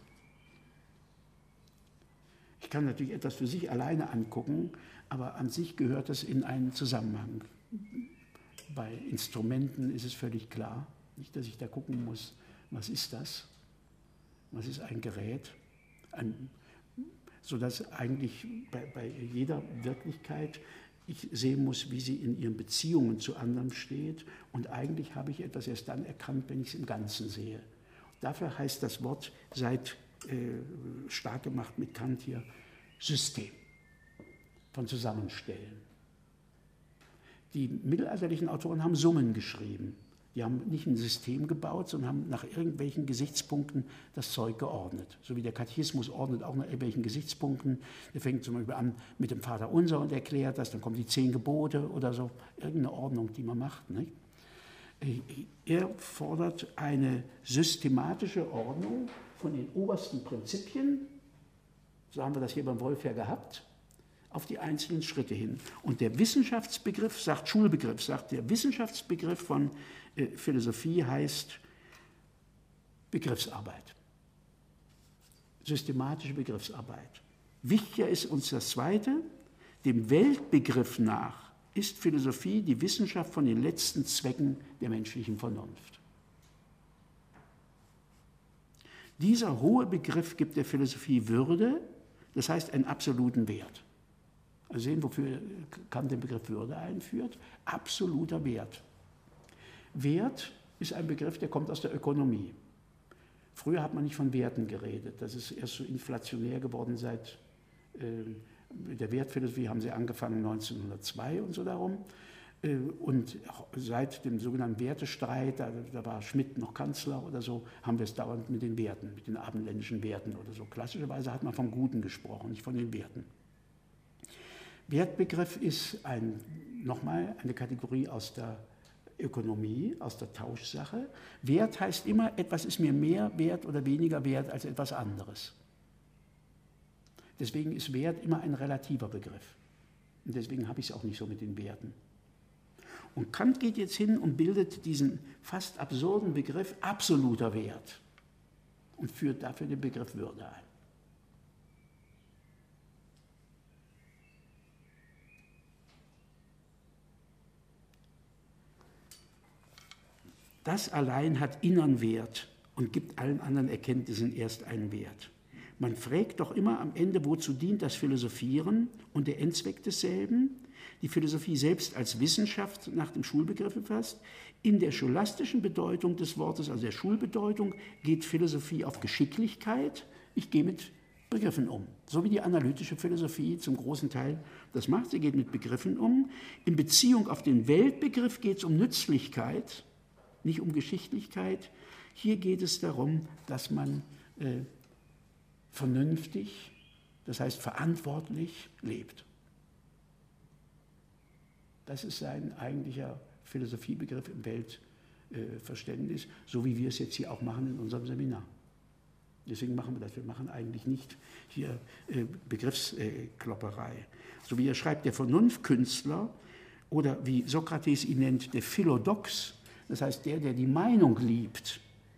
Ich kann natürlich etwas für sich alleine angucken, aber an sich gehört es in einen Zusammenhang. Bei Instrumenten ist es völlig klar, nicht, dass ich da gucken muss, was ist das? Was ist ein Gerät? Ein, sodass eigentlich bei, bei jeder Wirklichkeit ich sehen muss, wie sie in ihren Beziehungen zu anderen steht. Und eigentlich habe ich etwas erst dann erkannt, wenn ich es im Ganzen sehe. Dafür heißt das Wort, seit äh, stark gemacht mit Kant hier, System von Zusammenstellen. Die mittelalterlichen Autoren haben Summen geschrieben. Die haben nicht ein System gebaut, sondern haben nach irgendwelchen Gesichtspunkten das Zeug geordnet. So wie der Katechismus ordnet auch nach irgendwelchen Gesichtspunkten. Der fängt zum Beispiel an mit dem Vaterunser und erklärt das, dann kommen die zehn Gebote oder so. Irgendeine Ordnung, die man macht. Nicht? Er fordert eine systematische Ordnung von den obersten Prinzipien, so haben wir das hier beim Wolf ja gehabt, auf die einzelnen Schritte hin. Und der Wissenschaftsbegriff, sagt Schulbegriff, sagt der Wissenschaftsbegriff von äh, Philosophie heißt Begriffsarbeit. Systematische Begriffsarbeit. Wichtiger ist uns das Zweite, dem Weltbegriff nach ist Philosophie die Wissenschaft von den letzten Zwecken der menschlichen Vernunft. Dieser hohe Begriff gibt der Philosophie Würde, das heißt einen absoluten Wert. Also sehen, wofür Kant den Begriff Würde einführt. Absoluter Wert. Wert ist ein Begriff, der kommt aus der Ökonomie. Früher hat man nicht von Werten geredet. Das ist erst so inflationär geworden seit äh, der Wertphilosophie, haben sie angefangen neunzehnhundertzwei und so darum. Äh, und seit dem sogenannten Wertestreit, da, da war Schmidt noch Kanzler oder so, haben wir es dauernd mit den Werten, mit den abendländischen Werten oder so. Klassischerweise hat man vom Guten gesprochen, nicht von den Werten. Wertbegriff ist ein, nochmal eine Kategorie aus der Ökonomie, aus der Tauschsache. Wert heißt immer, etwas ist mir mehr wert oder weniger wert als etwas anderes. Deswegen ist Wert immer ein relativer Begriff. Und deswegen habe ich es auch nicht so mit den Werten. Und Kant geht jetzt hin und bildet diesen fast absurden Begriff absoluter Wert und führt dafür den Begriff Würde ein. Das allein hat inneren Wert und gibt allen anderen Erkenntnissen erst einen Wert. Man fragt doch immer am Ende, wozu dient das Philosophieren und der Endzweck desselben? Die Philosophie selbst als Wissenschaft nach dem Schulbegriff gefasst. In der scholastischen Bedeutung des Wortes, also der Schulbedeutung, geht Philosophie auf Geschicklichkeit. Ich gehe mit Begriffen um. So wie die analytische Philosophie zum großen Teil das macht. Sie geht mit Begriffen um. In Beziehung auf den Weltbegriff geht es um Nützlichkeit, nicht um Geschichtlichkeit. Hier geht es darum, dass man äh, vernünftig, das heißt verantwortlich lebt. Das ist sein eigentlicher Philosophiebegriff im Weltverständnis, äh, so wie wir es jetzt hier auch machen in unserem Seminar. Deswegen machen wir das. Wir machen eigentlich nicht hier äh, Begriffsklopperei. So wie er schreibt, der Vernunftkünstler oder wie Sokrates ihn nennt, der Philodox, das heißt, der, der die Meinung liebt,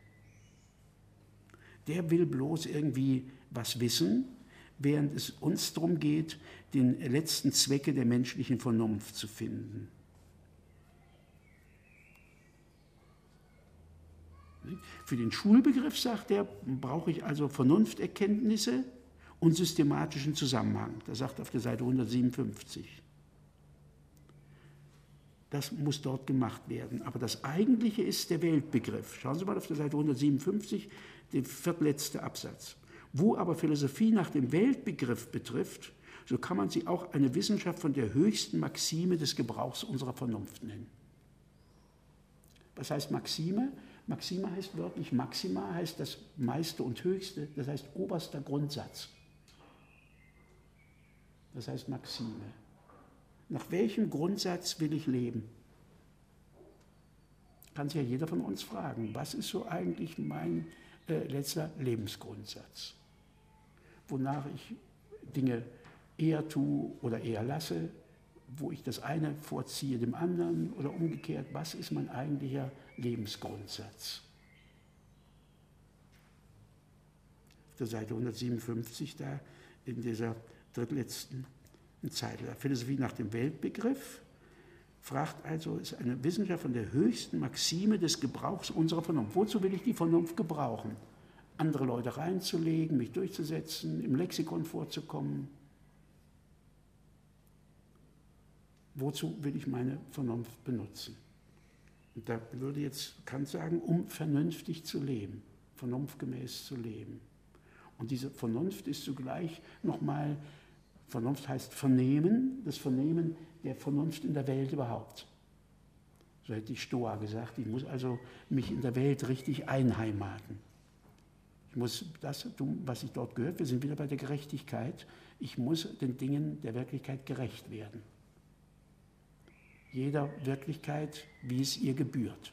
der will bloß irgendwie was wissen, während es uns darum geht, den letzten Zwecke der menschlichen Vernunft zu finden. Für den Schulbegriff, sagt er, brauche ich also Vernunfterkenntnisse und systematischen Zusammenhang. Das sagt er auf der Seite hundertsiebenundfünfzig. Das muss dort gemacht werden. Aber das Eigentliche ist der Weltbegriff. Schauen Sie mal auf der Seite hundertsiebenundfünfzig, der viertletzte Absatz. Wo aber Philosophie nach dem Weltbegriff betrifft, so kann man sie auch eine Wissenschaft von der höchsten Maxime des Gebrauchs unserer Vernunft nennen. Was heißt Maxime? Maxime heißt wörtlich Maxima, heißt das meiste und höchste, das heißt oberster Grundsatz. Das heißt Maxime. Nach welchem Grundsatz will ich leben? Kann sich ja jeder von uns fragen, was ist so eigentlich mein äh, letzter Lebensgrundsatz? Wonach ich Dinge eher tue oder eher lasse, wo ich das eine vorziehe dem anderen oder umgekehrt, was ist mein eigentlicher Lebensgrundsatz? Auf der Seite hundertsiebenundfünfzig, da in dieser drittletzten Zeile. Philosophie nach dem Weltbegriff fragt also, ist eine Wissenschaft von der höchsten Maxime des Gebrauchs unserer Vernunft. Wozu will ich die Vernunft gebrauchen? Andere Leute reinzulegen, mich durchzusetzen, im Lexikon vorzukommen. Wozu will ich meine Vernunft benutzen? Und da würde jetzt Kant sagen, um vernünftig zu leben, vernunftgemäß zu leben. Und diese Vernunft ist zugleich nochmal, Vernunft heißt Vernehmen, das Vernehmen der Vernunft in der Welt überhaupt. So hätte die Stoa gesagt, ich muss also mich in der Welt richtig einheimaten. Ich muss das tun, was ich dort gehört, wir sind wieder bei der Gerechtigkeit, ich muss den Dingen der Wirklichkeit gerecht werden. Jeder Wirklichkeit, wie es ihr gebührt.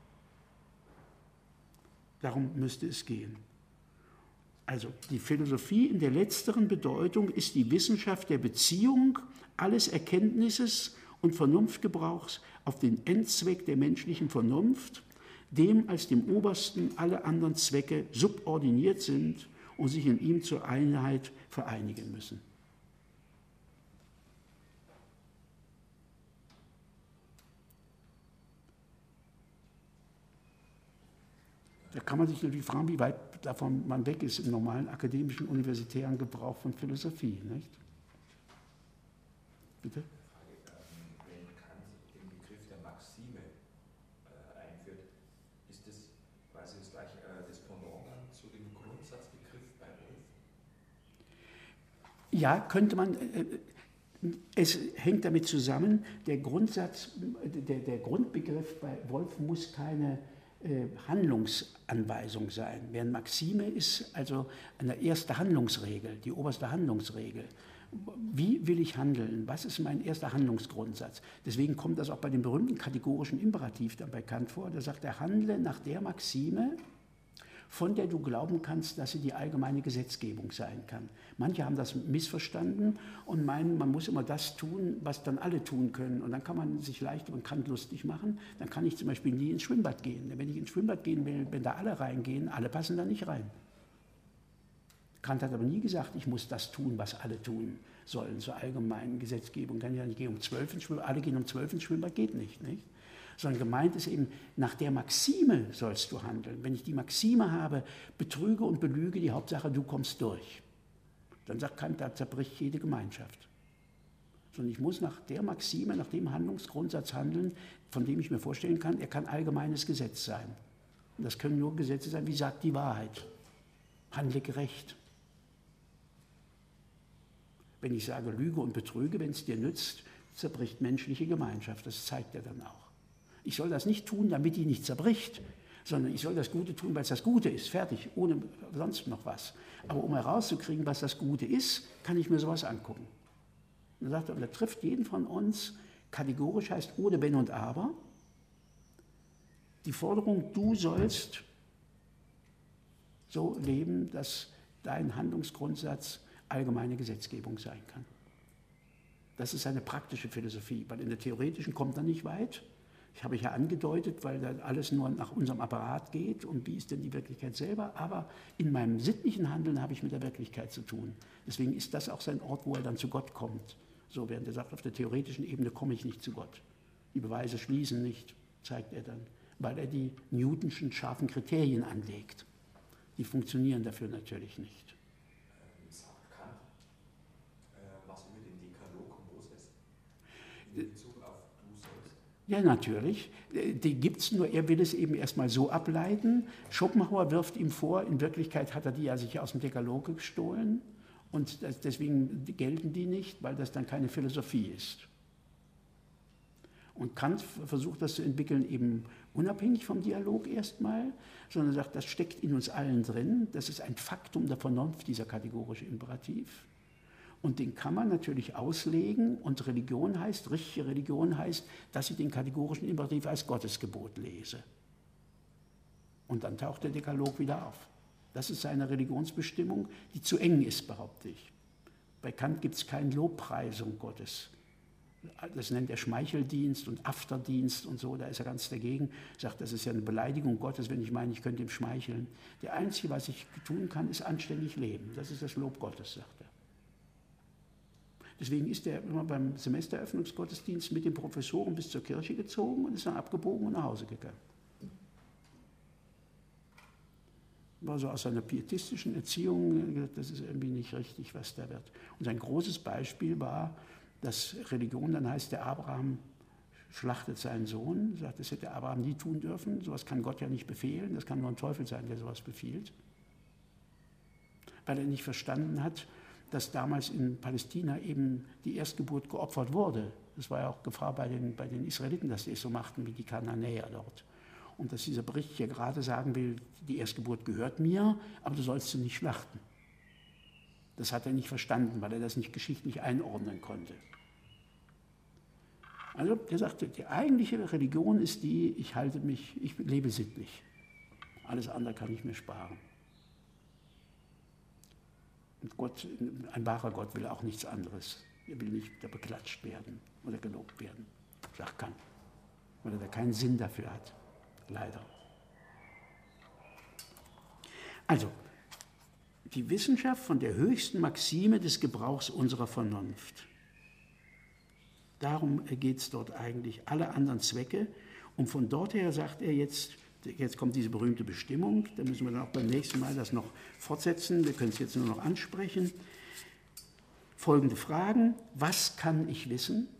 Darum müsste es gehen. Also die Philosophie in der letzteren Bedeutung ist die Wissenschaft der Beziehung alles Erkenntnisses und Vernunftgebrauchs auf den Endzweck der menschlichen Vernunft, dem als dem Obersten alle anderen Zwecke subordiniert sind und sich in ihm zur Einheit vereinigen müssen. Da kann man sich natürlich fragen, wie weit davon man weg ist im normalen akademischen, universitären Gebrauch von Philosophie. Nicht? Bitte? Wenn Kant den Begriff der Maxime äh, einführt, Ja, könnte man. Äh, es hängt damit zusammen, der Grundsatz, der, der Grundbegriff bei Wolff muss keine äh, Handlungsanweisung sein. Während Maxime ist also eine erste Handlungsregel, die oberste Handlungsregel. Wie will ich handeln? Was ist mein erster Handlungsgrundsatz? Deswegen kommt das auch bei dem berühmten kategorischen Imperativ dann bei Kant vor. Da sagt er, handle nach der Maxime, von der du glauben kannst, dass sie die allgemeine Gesetzgebung sein kann. Manche haben das missverstanden und meinen, man muss immer das tun, was dann alle tun können. Und dann kann man sich leicht über Kant lustig machen. Dann kann ich zum Beispiel nie ins Schwimmbad gehen. Wenn ich ins Schwimmbad gehen will, wenn da alle reingehen, alle passen da nicht rein. Kant hat aber nie gesagt, ich muss das tun, was alle tun sollen, zur allgemeinen Gesetzgebung. Kann ja nicht gehen um zwölf ins Schwimmbad, alle gehen um zwölf ins Schwimmbad, geht nicht, nicht. Sondern gemeint ist eben, nach der Maxime sollst du handeln. Wenn ich die Maxime habe, betrüge und belüge, die Hauptsache, du kommst durch. Dann sagt Kant, da zerbricht jede Gemeinschaft. Sondern ich muss nach der Maxime, nach dem Handlungsgrundsatz handeln, von dem ich mir vorstellen kann, er kann allgemeines Gesetz sein. Und das können nur Gesetze sein, wie sagt die Wahrheit. Handle gerecht. Wenn ich sage, lüge und betrüge, wenn es dir nützt, zerbricht menschliche Gemeinschaft. Das zeigt er dann auch. Ich soll das nicht tun, damit die nicht zerbricht, sondern ich soll das Gute tun, weil es das Gute ist. Fertig, ohne sonst noch was. Aber um herauszukriegen, was das Gute ist, kann ich mir sowas angucken. Und er sagt, und er trifft jeden von uns, kategorisch heißt ohne Wenn und Aber, die Forderung, du sollst so leben, dass dein Handlungsgrundsatz allgemeine Gesetzgebung sein kann. Das ist eine praktische Philosophie, weil in der theoretischen kommt er nicht weit. Ich habe ja angedeutet, weil da alles nur nach unserem Apparat geht und wie ist denn die Wirklichkeit selber. Aber in meinem sittlichen Handeln habe ich mit der Wirklichkeit zu tun. Deswegen ist das auch sein Ort, wo er dann zu Gott kommt. So, während er sagt, auf der theoretischen Ebene komme ich nicht zu Gott. Die Beweise schließen nicht, zeigt er dann, weil er die Newtonschen scharfen Kriterien anlegt. Die funktionieren dafür natürlich nicht. Ähm, sagt Kant äh, was über den Dekalog Moses in Bezug auf du sollst? Ja, natürlich. Die gibt es, nur er will es eben erstmal so ableiten. Schopenhauer wirft ihm vor, in Wirklichkeit hat er die ja sich aus dem Dekalog gestohlen und das, deswegen gelten die nicht, weil das dann keine Philosophie ist. Und Kant versucht das zu entwickeln, eben unabhängig vom Dialog erstmal, sondern sagt, das steckt in uns allen drin, das ist ein Faktum der Vernunft, dieser kategorische Imperativ. Und den kann man natürlich auslegen und Religion heißt, richtige Religion heißt, dass ich den kategorischen Imperativ als Gottesgebot lese. Und dann taucht der Dekalog wieder auf. Das ist seine Religionsbestimmung, die zu eng ist, behaupte ich. Bei Kant gibt es keine Lobpreisung Gottes. Das nennt er Schmeicheldienst und Afterdienst und so, da ist er ganz dagegen. Sagt, das ist ja eine Beleidigung Gottes, wenn ich meine, ich könnte ihm schmeicheln. Der Einzige, was ich tun kann, ist anständig leben. Das ist das Lob Gottes, sagt er. Deswegen ist er immer beim Semesteröffnungsgottesdienst mit den Professoren bis zur Kirche gezogen und ist dann abgebogen und nach Hause gegangen. War so aus seiner pietistischen Erziehung, das ist irgendwie nicht richtig, was da wird. Und sein großes Beispiel war, dass Religion dann heißt, der Abraham schlachtet seinen Sohn, sagt, das hätte Abraham nie tun dürfen, sowas kann Gott ja nicht befehlen, das kann nur ein Teufel sein, der sowas befiehlt. Weil er nicht verstanden hat, dass damals in Palästina eben die Erstgeburt geopfert wurde. Das war ja auch Gefahr bei den, bei den Israeliten, dass sie es so machten wie die Kananäer dort. Und dass dieser Bericht hier gerade sagen will, die Erstgeburt gehört mir, aber du sollst sie nicht schlachten. Das hat er nicht verstanden, weil er das nicht geschichtlich einordnen konnte. Also er sagte, die eigentliche Religion ist die, ich halte mich, ich lebe sittlich. Alles andere kann ich mir sparen. Und Gott, ein wahrer Gott will auch nichts anderes. Er will nicht wieder beklatscht werden oder gelobt werden, sagt Kant, weil er da keinen Sinn dafür hat, leider. Also, die Wissenschaft von der höchsten Maxime des Gebrauchs unserer Vernunft. Darum geht es dort eigentlich, alle anderen Zwecke. Und von dort her sagt er jetzt, jetzt kommt diese berühmte Bestimmung, da müssen wir dann auch beim nächsten Mal das noch fortsetzen, wir können es jetzt nur noch ansprechen. Folgende Fragen: Was kann ich wissen?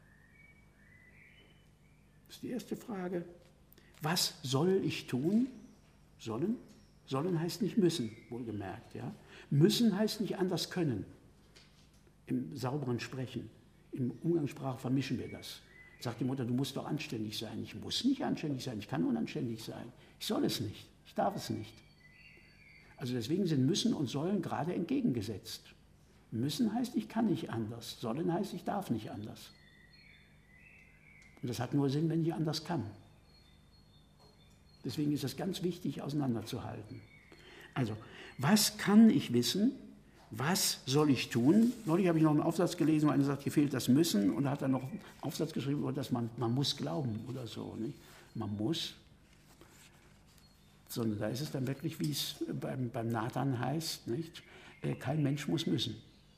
Das ist die erste Frage. Was soll ich tun? Sollen? Sollen heißt nicht müssen, wohlgemerkt. Ja? Müssen heißt nicht anders können. im sauberen Sprechen, im Umgangssprache vermischen wir das. Sagt die Mutter, du musst doch anständig sein. Ich muss nicht anständig sein, ich kann unanständig sein. Ich soll es nicht, ich darf es nicht. Also deswegen sind müssen und sollen gerade entgegengesetzt. Müssen heißt, ich kann nicht anders. Sollen heißt, ich darf nicht anders. Und das hat nur Sinn, wenn ich anders kann. Deswegen ist es ganz wichtig, auseinanderzuhalten. Also, was kann ich wissen? Was soll ich tun? Neulich habe ich noch einen Aufsatz gelesen, wo einer sagt, hier fehlt das Müssen. Und da hat er noch einen Aufsatz geschrieben, dass man, man muss glauben oder so. Nicht? Man muss. Sondern da ist es dann wirklich, wie es beim, beim Nathan heißt, nicht? Kein Mensch muss müssen.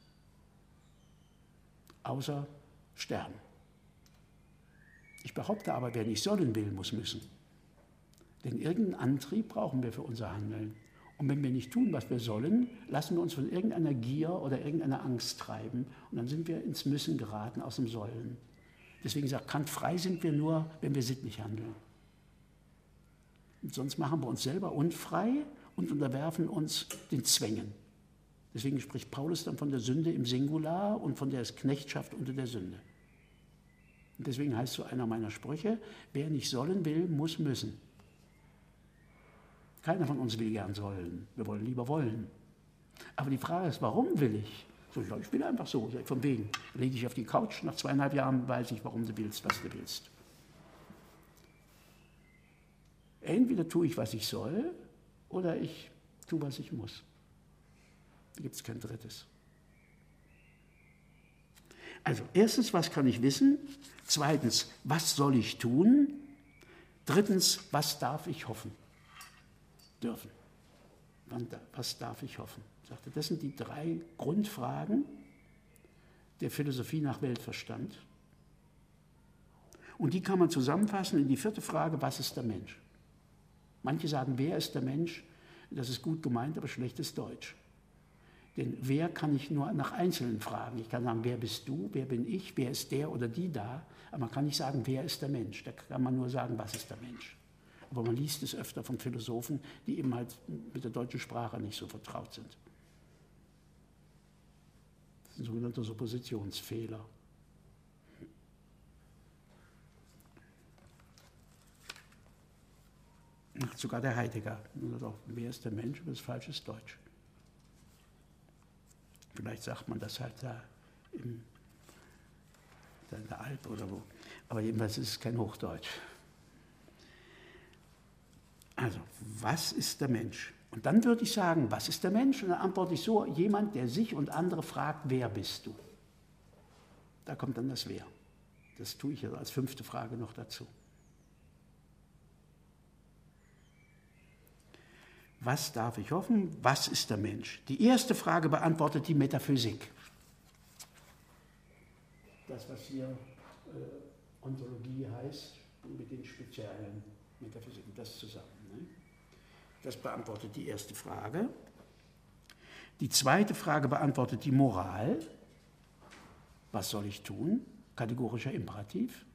Außer sterben. Ich behaupte aber, wer nicht sollen will, muss müssen. Denn irgendeinen Antrieb brauchen wir für unser Handeln. Und wenn wir nicht tun, was wir sollen, lassen wir uns von irgendeiner Gier oder irgendeiner Angst treiben. Und dann sind wir ins Müssen geraten, aus dem Sollen. Deswegen sagt Kant, frei sind wir nur, wenn wir sittlich handeln. Und sonst machen wir uns selber unfrei und unterwerfen uns den Zwängen. Deswegen spricht Paulus dann von der Sünde im Singular und von der Knechtschaft unter der Sünde. Und deswegen heißt so einer meiner Sprüche, wer nicht sollen will, muss müssen. Keiner von uns will gern sollen, wir wollen lieber wollen. Aber die Frage ist, warum will ich? So, ich, ich will einfach so, von wegen. Leg dich auf die Couch, nach zweieinhalb Jahren weiß ich, warum du willst, was du willst. Entweder tue ich, was ich soll, oder ich tue, was ich muss. Da gibt es kein Drittes. Also, erstens, was kann ich wissen? Zweitens, was soll ich tun? Drittens, was darf ich hoffen? Dürfen. Was darf ich hoffen? Sagte, das sind die drei Grundfragen der Philosophie nach Weltverstand. Und die kann man zusammenfassen in die vierte Frage, was ist der Mensch? Manche sagen, wer ist der Mensch? Das ist gut gemeint, aber schlechtes Deutsch. Denn wer kann ich nur nach Einzelnen fragen? Ich kann sagen, wer bist du, wer bin ich, wer ist der oder die da? Aber man kann nicht sagen, wer ist der Mensch? Da kann man nur sagen, was ist der Mensch? Aber man liest es öfter von Philosophen, die eben halt mit der deutschen Sprache nicht so vertraut sind. Das ist ein sogenannter Suppositionsfehler. Sogar der Heidegger. Wer ist der Mensch? Das ist falsches Deutsch. Vielleicht sagt man das halt da in der Alp oder wo. Aber jedenfalls ist es kein Hochdeutsch. Also, was ist der Mensch? Und dann würde ich sagen, was ist der Mensch? Und dann antworte ich so, jemand, der sich und andere fragt, wer bist du? Da kommt dann das Wer. Das tue ich also als fünfte Frage noch dazu. Was darf ich hoffen? Was ist der Mensch? Die erste Frage beantwortet die Metaphysik. Das, was hier äh, Ontologie heißt, mit den speziellen Metaphysiken, das zusammen. Ne? Das beantwortet die erste Frage. Die zweite Frage beantwortet die Moral. Was soll ich tun? Kategorischer Imperativ.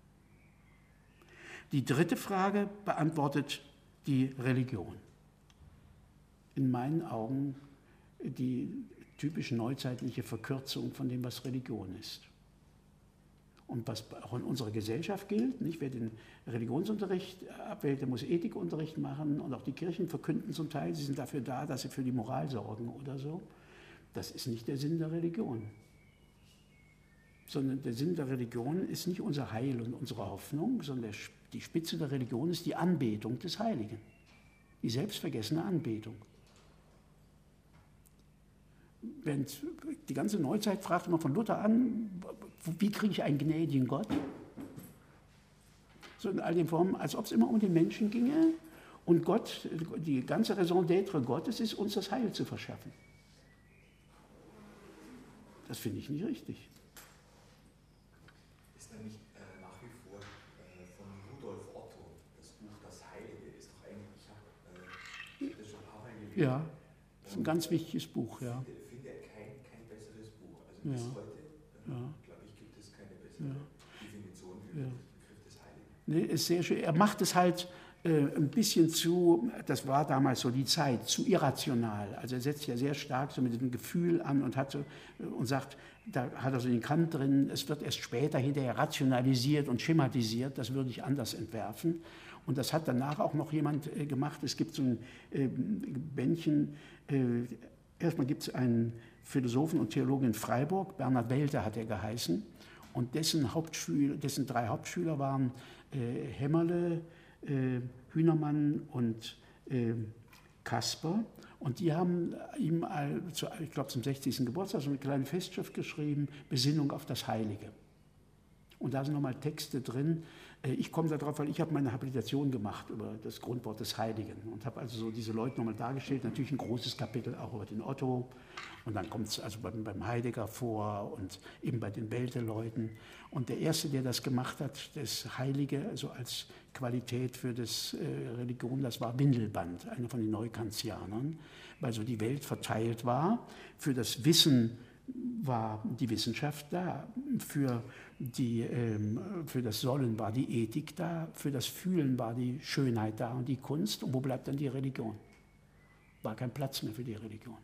Die dritte Frage beantwortet die Religion. In meinen Augen die typisch neuzeitliche Verkürzung von dem, was Religion ist. Und was auch in unserer Gesellschaft gilt, nicht? Wer den Religionsunterricht abwählt, der muss Ethikunterricht machen und auch die Kirchen verkünden zum Teil, sie sind dafür da, dass sie für die Moral sorgen oder so. Das ist nicht der Sinn der Religion. Sondern der Sinn der Religion ist nicht unser Heil und unsere Hoffnung, sondern die Spitze der Religion ist die Anbetung des Heiligen. Die selbstvergessene Anbetung. Wenn die ganze Neuzeit fragt man von Luther an, wie kriege ich einen gnädigen Gott? So in all den Formen, als ob es immer um den Menschen ginge und Gott, die ganze Raison d'être Gottes ist, uns das Heil zu verschaffen. Das finde ich nicht richtig. Ist da nicht äh, nach wie vor äh, von Rudolf Otto das Buch Das Heilige? Ist doch eigentlich, ich habe äh, das schon ein paar Mal gelesen. Ja, das ist ein ganz wichtiges Buch, ja. Bis ja. heute, ähm, ja. glaube ich, gibt es keine bessere ja. Definition für ja. den Begriff des Heiligen. Nee, ist sehr schön. Er macht es halt ein bisschen zu, das war damals so die Zeit, zu irrational. Also er setzt ja sehr stark so mit dem Gefühl an und, hat so, und sagt, da hat er so den Kant drin, es wird erst später hinterher rationalisiert und schematisiert, das würde ich anders entwerfen. Und das hat danach auch noch jemand äh, gemacht. Es gibt so ein äh, Bändchen, äh, erstmal gibt es einen Philosophen und Theologen in Freiburg, Bernhard Welter hat er geheißen, und dessen, Hauptschüler, dessen drei Hauptschüler waren äh, Hämmerle, äh, Hühnermann und äh, Kasper. Und die haben ihm, zu, ich glaube zum sechzigsten Geburtstag, so eine kleine Festschrift geschrieben, Besinnung auf das Heilige. Und da sind nochmal Texte drin. Ich komme darauf, weil ich habe meine Habilitation gemacht über das Grundwort des Heiligen und habe also so diese Leute nochmal dargestellt. Natürlich ein großes Kapitel auch über den Otto. Und dann kommt es also beim, beim Heidegger vor und eben bei den Welte-Leuten. Und der Erste, der das gemacht hat, das Heilige, also als Qualität für das äh, Religion, das war Windelband, einer von den Neukantianern, weil so die Welt verteilt war. Für das Wissen war die Wissenschaft da, für, die, ähm, für das Sollen war die Ethik da, für das Fühlen war die Schönheit da und die Kunst. Und wo bleibt dann die Religion? War kein Platz mehr für die Religion.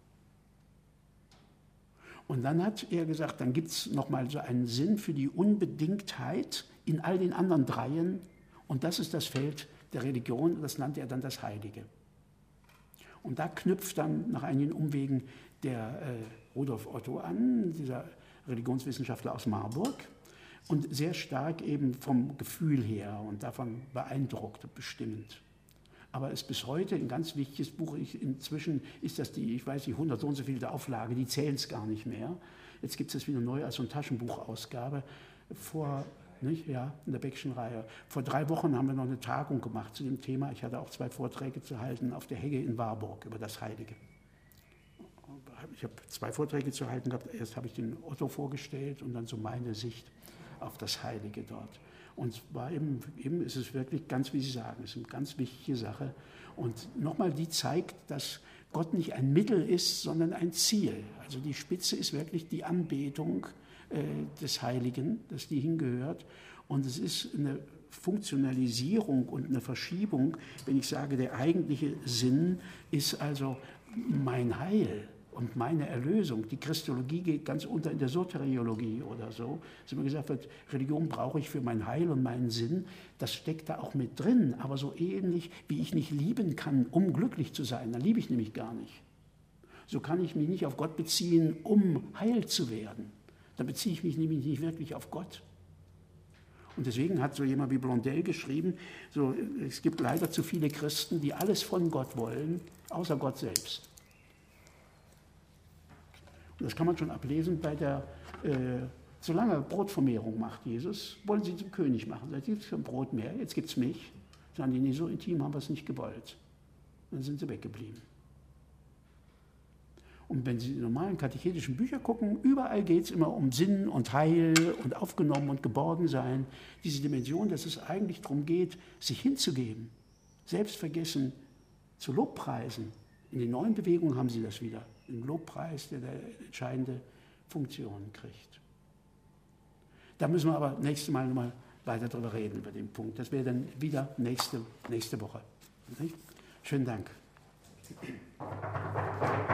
Und dann hat er gesagt, dann gibt es nochmal so einen Sinn für die Unbedingtheit in all den anderen Dreien. Und das ist das Feld der Religion, das nannte er dann das Heilige. Und da knüpft dann nach einigen Umwegen der äh, Rudolf Otto an, dieser Religionswissenschaftler aus Marburg, und sehr stark eben vom Gefühl her und davon beeindruckt und bestimmend. Aber es ist bis heute ein ganz wichtiges Buch. Ich, inzwischen ist das die, ich weiß nicht, hundert so und so viele Auflage, die zählen es gar nicht mehr. Jetzt gibt es das wieder neu als so eine Taschenbuchausgabe. Vor, nicht, ja, in der Beckschen Reihe. Vor drei Wochen haben wir noch eine Tagung gemacht zu dem Thema. Ich hatte auch zwei Vorträge zu halten auf der Hegge in Warburg über das Heilige. Ich habe zwei Vorträge zu halten gehabt. Erst habe ich den Otto vorgestellt und dann so meine Sicht auf das Heilige dort. Und war eben, eben ist es wirklich ganz, wie Sie sagen, es ist eine ganz wichtige Sache. Und nochmal, die zeigt, dass Gott nicht ein Mittel ist, sondern ein Ziel. Also die Spitze ist wirklich die Anbetung äh, des Heiligen, dass die hingehört. Und es ist eine Funktionalisierung und eine Verschiebung, wenn ich sage, der eigentliche Sinn ist also mein Heil und meine Erlösung. Die Christologie geht ganz unter in der Soteriologie oder so. Dass immer gesagt wird, Religion brauche ich für mein Heil und meinen Sinn. Das steckt da auch mit drin. Aber so ähnlich, wie ich nicht lieben kann, um glücklich zu sein, dann liebe ich nämlich gar nicht. So kann ich mich nicht auf Gott beziehen, um heil zu werden. Dann beziehe ich mich nämlich nicht wirklich auf Gott. Und deswegen hat so jemand wie Blondel geschrieben, so, es gibt leider zu viele Christen, die alles von Gott wollen, außer Gott selbst. Und das kann man schon ablesen bei der, äh, solange er Brotvermehrung macht, Jesus, wollen sie zum König machen. Jetzt gibt es kein Brot mehr, jetzt gibt es mich. Sagen die, nee, so intim haben wir es nicht gewollt. Dann sind sie weggeblieben. Und wenn Sie die normalen katechetischen Bücher gucken, überall geht es immer um Sinn und Heil und Aufgenommen und Geborgensein. Diese Dimension, dass es eigentlich darum geht, sich hinzugeben, selbstvergessen zu Lobpreisen. In den neuen Bewegungen haben Sie das wieder. Ein Lobpreis, der eine entscheidende Funktion kriegt. Da müssen wir aber nächstes Mal nochmal weiter drüber reden, über den Punkt. Das wäre dann wieder nächste, nächste Woche. Schönen Dank.